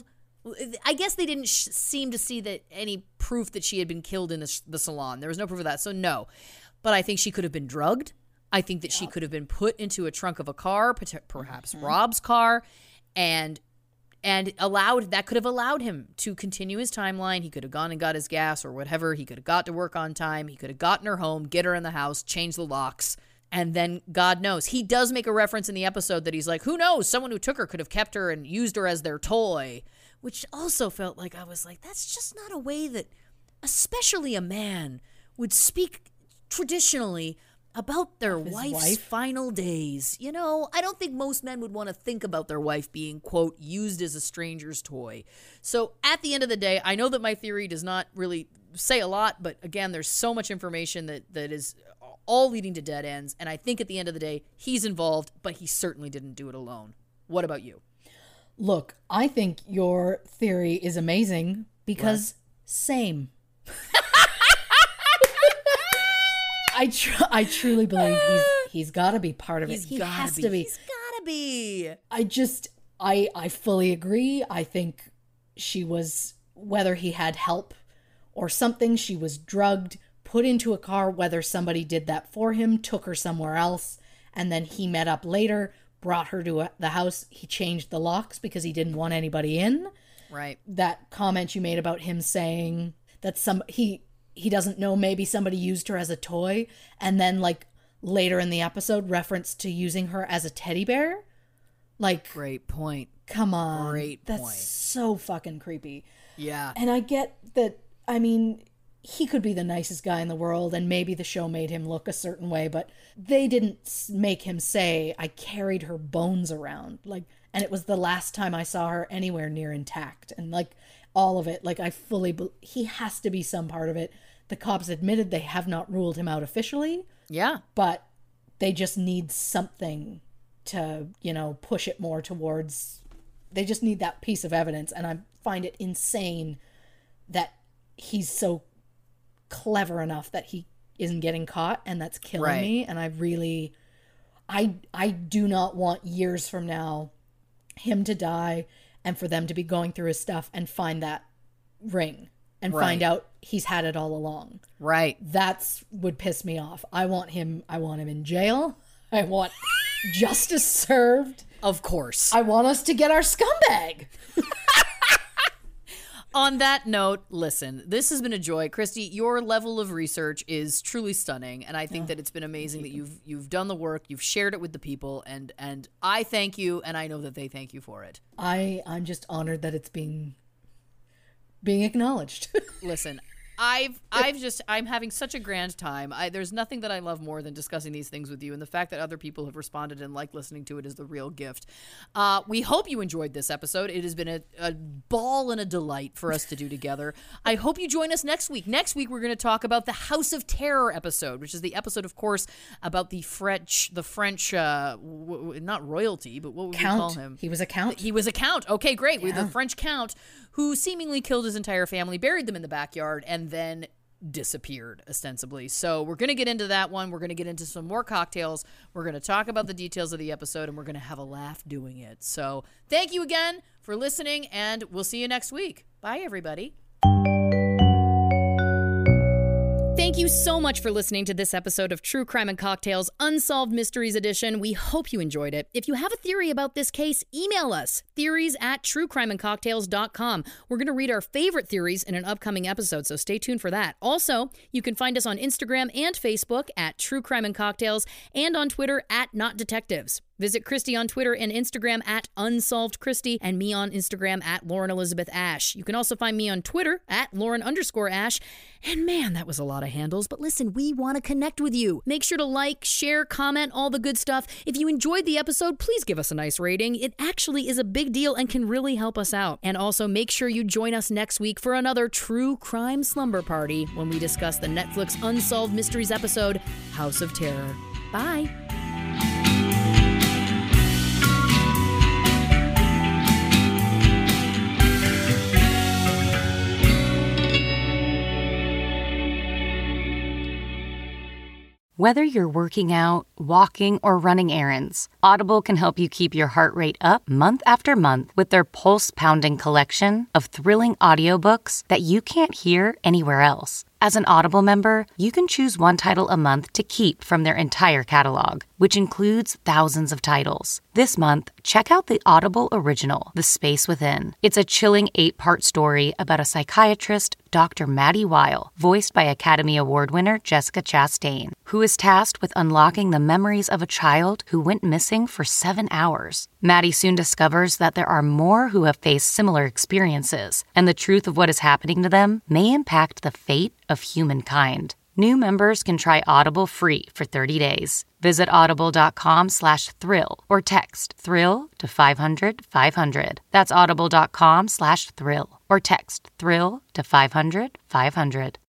S4: I guess they didn't seem to see that any proof that she had been killed in the salon. There was no proof of that, so no. But I think she could have been drugged. I think that she could have been put into a trunk of a car, perhaps Rob's car, and that could have allowed him to continue his timeline. He could have gone and got his gas or whatever. He could have got to work on time. He could have gotten her home, get her in the house, change the locks, and then God knows. He does make a reference in the episode that he's like, who knows? Someone who took her could have kept her and used her as their toy, which also felt like I was like, that's just not a way that, especially a man, would speak traditionally about their wife's final days. You know, I don't think most men would want to think about their wife being, quote, used as a stranger's toy. So at the end of the day, I know that my theory does not really say a lot, but again, there's so much information that is all leading to dead ends. And I think at the end of the day, he's involved, but he certainly didn't do it alone. What about you?
S5: Look, I think your theory is amazing because same. I truly believe he's got to be part of it. He has to be.
S4: He's got to be.
S5: I fully agree. I think she was, whether he had help or something, she was drugged, put into a car, whether somebody did that for him, took her somewhere else, and then he met up later, brought her to the house. He changed the locks because he didn't want anybody in.
S4: Right.
S5: That comment you made about him saying that he doesn't know, maybe somebody used her as a toy, and then like later in the episode reference to using her as a teddy bear. Like,
S4: great point.
S5: Come on.
S4: Great point.
S5: That's so fucking creepy.
S4: Yeah.
S5: And I get that, I mean, he could be the nicest guy in the world, and maybe the show made him look a certain way, but they didn't make him say, I carried her bones around. Like, and it was the last time I saw her anywhere near intact. And like, all of it, like, I fully he has to be some part of it. The cops admitted they have not ruled him out officially.
S4: Yeah.
S5: But they just need something to, push it more towards, they just need that piece of evidence. And I find it insane that he's so clever enough that he isn't getting caught, and that's killing me. And I do not want years from now him to die and for them to be going through his stuff and find that ring and find out he's had it all along.
S4: Right.
S5: That's would piss me off. I want him in jail. I want justice served.
S4: Of course.
S5: I want us to get our scumbag.
S4: On that note, listen, this has been a joy. Christy, your level of research is truly stunning, and I think that it's been amazing that you've done the work, you've shared it with the people, and I thank you, and I know that they thank you for it.
S5: I'm just honored that it's being acknowledged.
S4: Listen, I'm having such a grand time. There's nothing that I love more than discussing these things with you, and the fact that other people have responded and like listening to it is the real gift. We hope you enjoyed this episode. It has been a ball and a delight for us to do together. I hope you join us next week. Next week, we're going to talk about the House of Terror episode, which is the episode, of course, about the French, not royalty, but what would we call him?
S5: He was a count.
S4: He was a count. Okay, great. Yeah. The French count who seemingly killed his entire family, buried them in the backyard, and then disappeared, ostensibly. So we're going to get into that one. We're going to get into some more cocktails. We're going to talk about the details of the episode, and we're going to have a laugh doing it. So thank you again for listening, and we'll see you next week. Bye, everybody. Thank you so much for listening to this episode of True Crime and Cocktails Unsolved Mysteries Edition. We hope you enjoyed it. If you have a theory about this case, email us, theories@truecrimeandcocktails.com. We're going to read our favorite theories in an upcoming episode, so stay tuned for that. Also, you can find us on Instagram and Facebook at True Crime and Cocktails, and on Twitter at Not Detectives. Visit Christy on Twitter and Instagram at UnsolvedChristy, and me on Instagram at Lauren Elizabeth Ash. You can also find me on Twitter at Lauren_Ash. And man, that was a lot of handles. But listen, we want to connect with you. Make sure to like, share, comment, all the good stuff. If you enjoyed the episode, please give us a nice rating. It actually is a big deal and can really help us out. And also make sure you join us next week for another True Crime Slumber Party when we discuss the Netflix Unsolved Mysteries episode, House of Terror. Bye.
S6: Whether you're working out, walking, or running errands, Audible can help you keep your heart rate up month after month with their pulse-pounding collection of thrilling audiobooks that you can't hear anywhere else. As an Audible member, you can choose one title a month to keep from their entire catalog, which includes thousands of titles. This month, check out the Audible original, The Space Within. It's a chilling 8-part story about a psychiatrist, Dr. Maddie Weil, voiced by Academy Award winner Jessica Chastain, who is tasked with unlocking the memories of a child who went missing for 7 hours. Maddie soon discovers that there are more who have faced similar experiences, and the truth of what is happening to them may impact the fate of humankind. New members can try Audible free for 30 days. Visit audible.com/thrill or text thrill to 500-500. That's audible.com/thrill or text thrill to 500-500.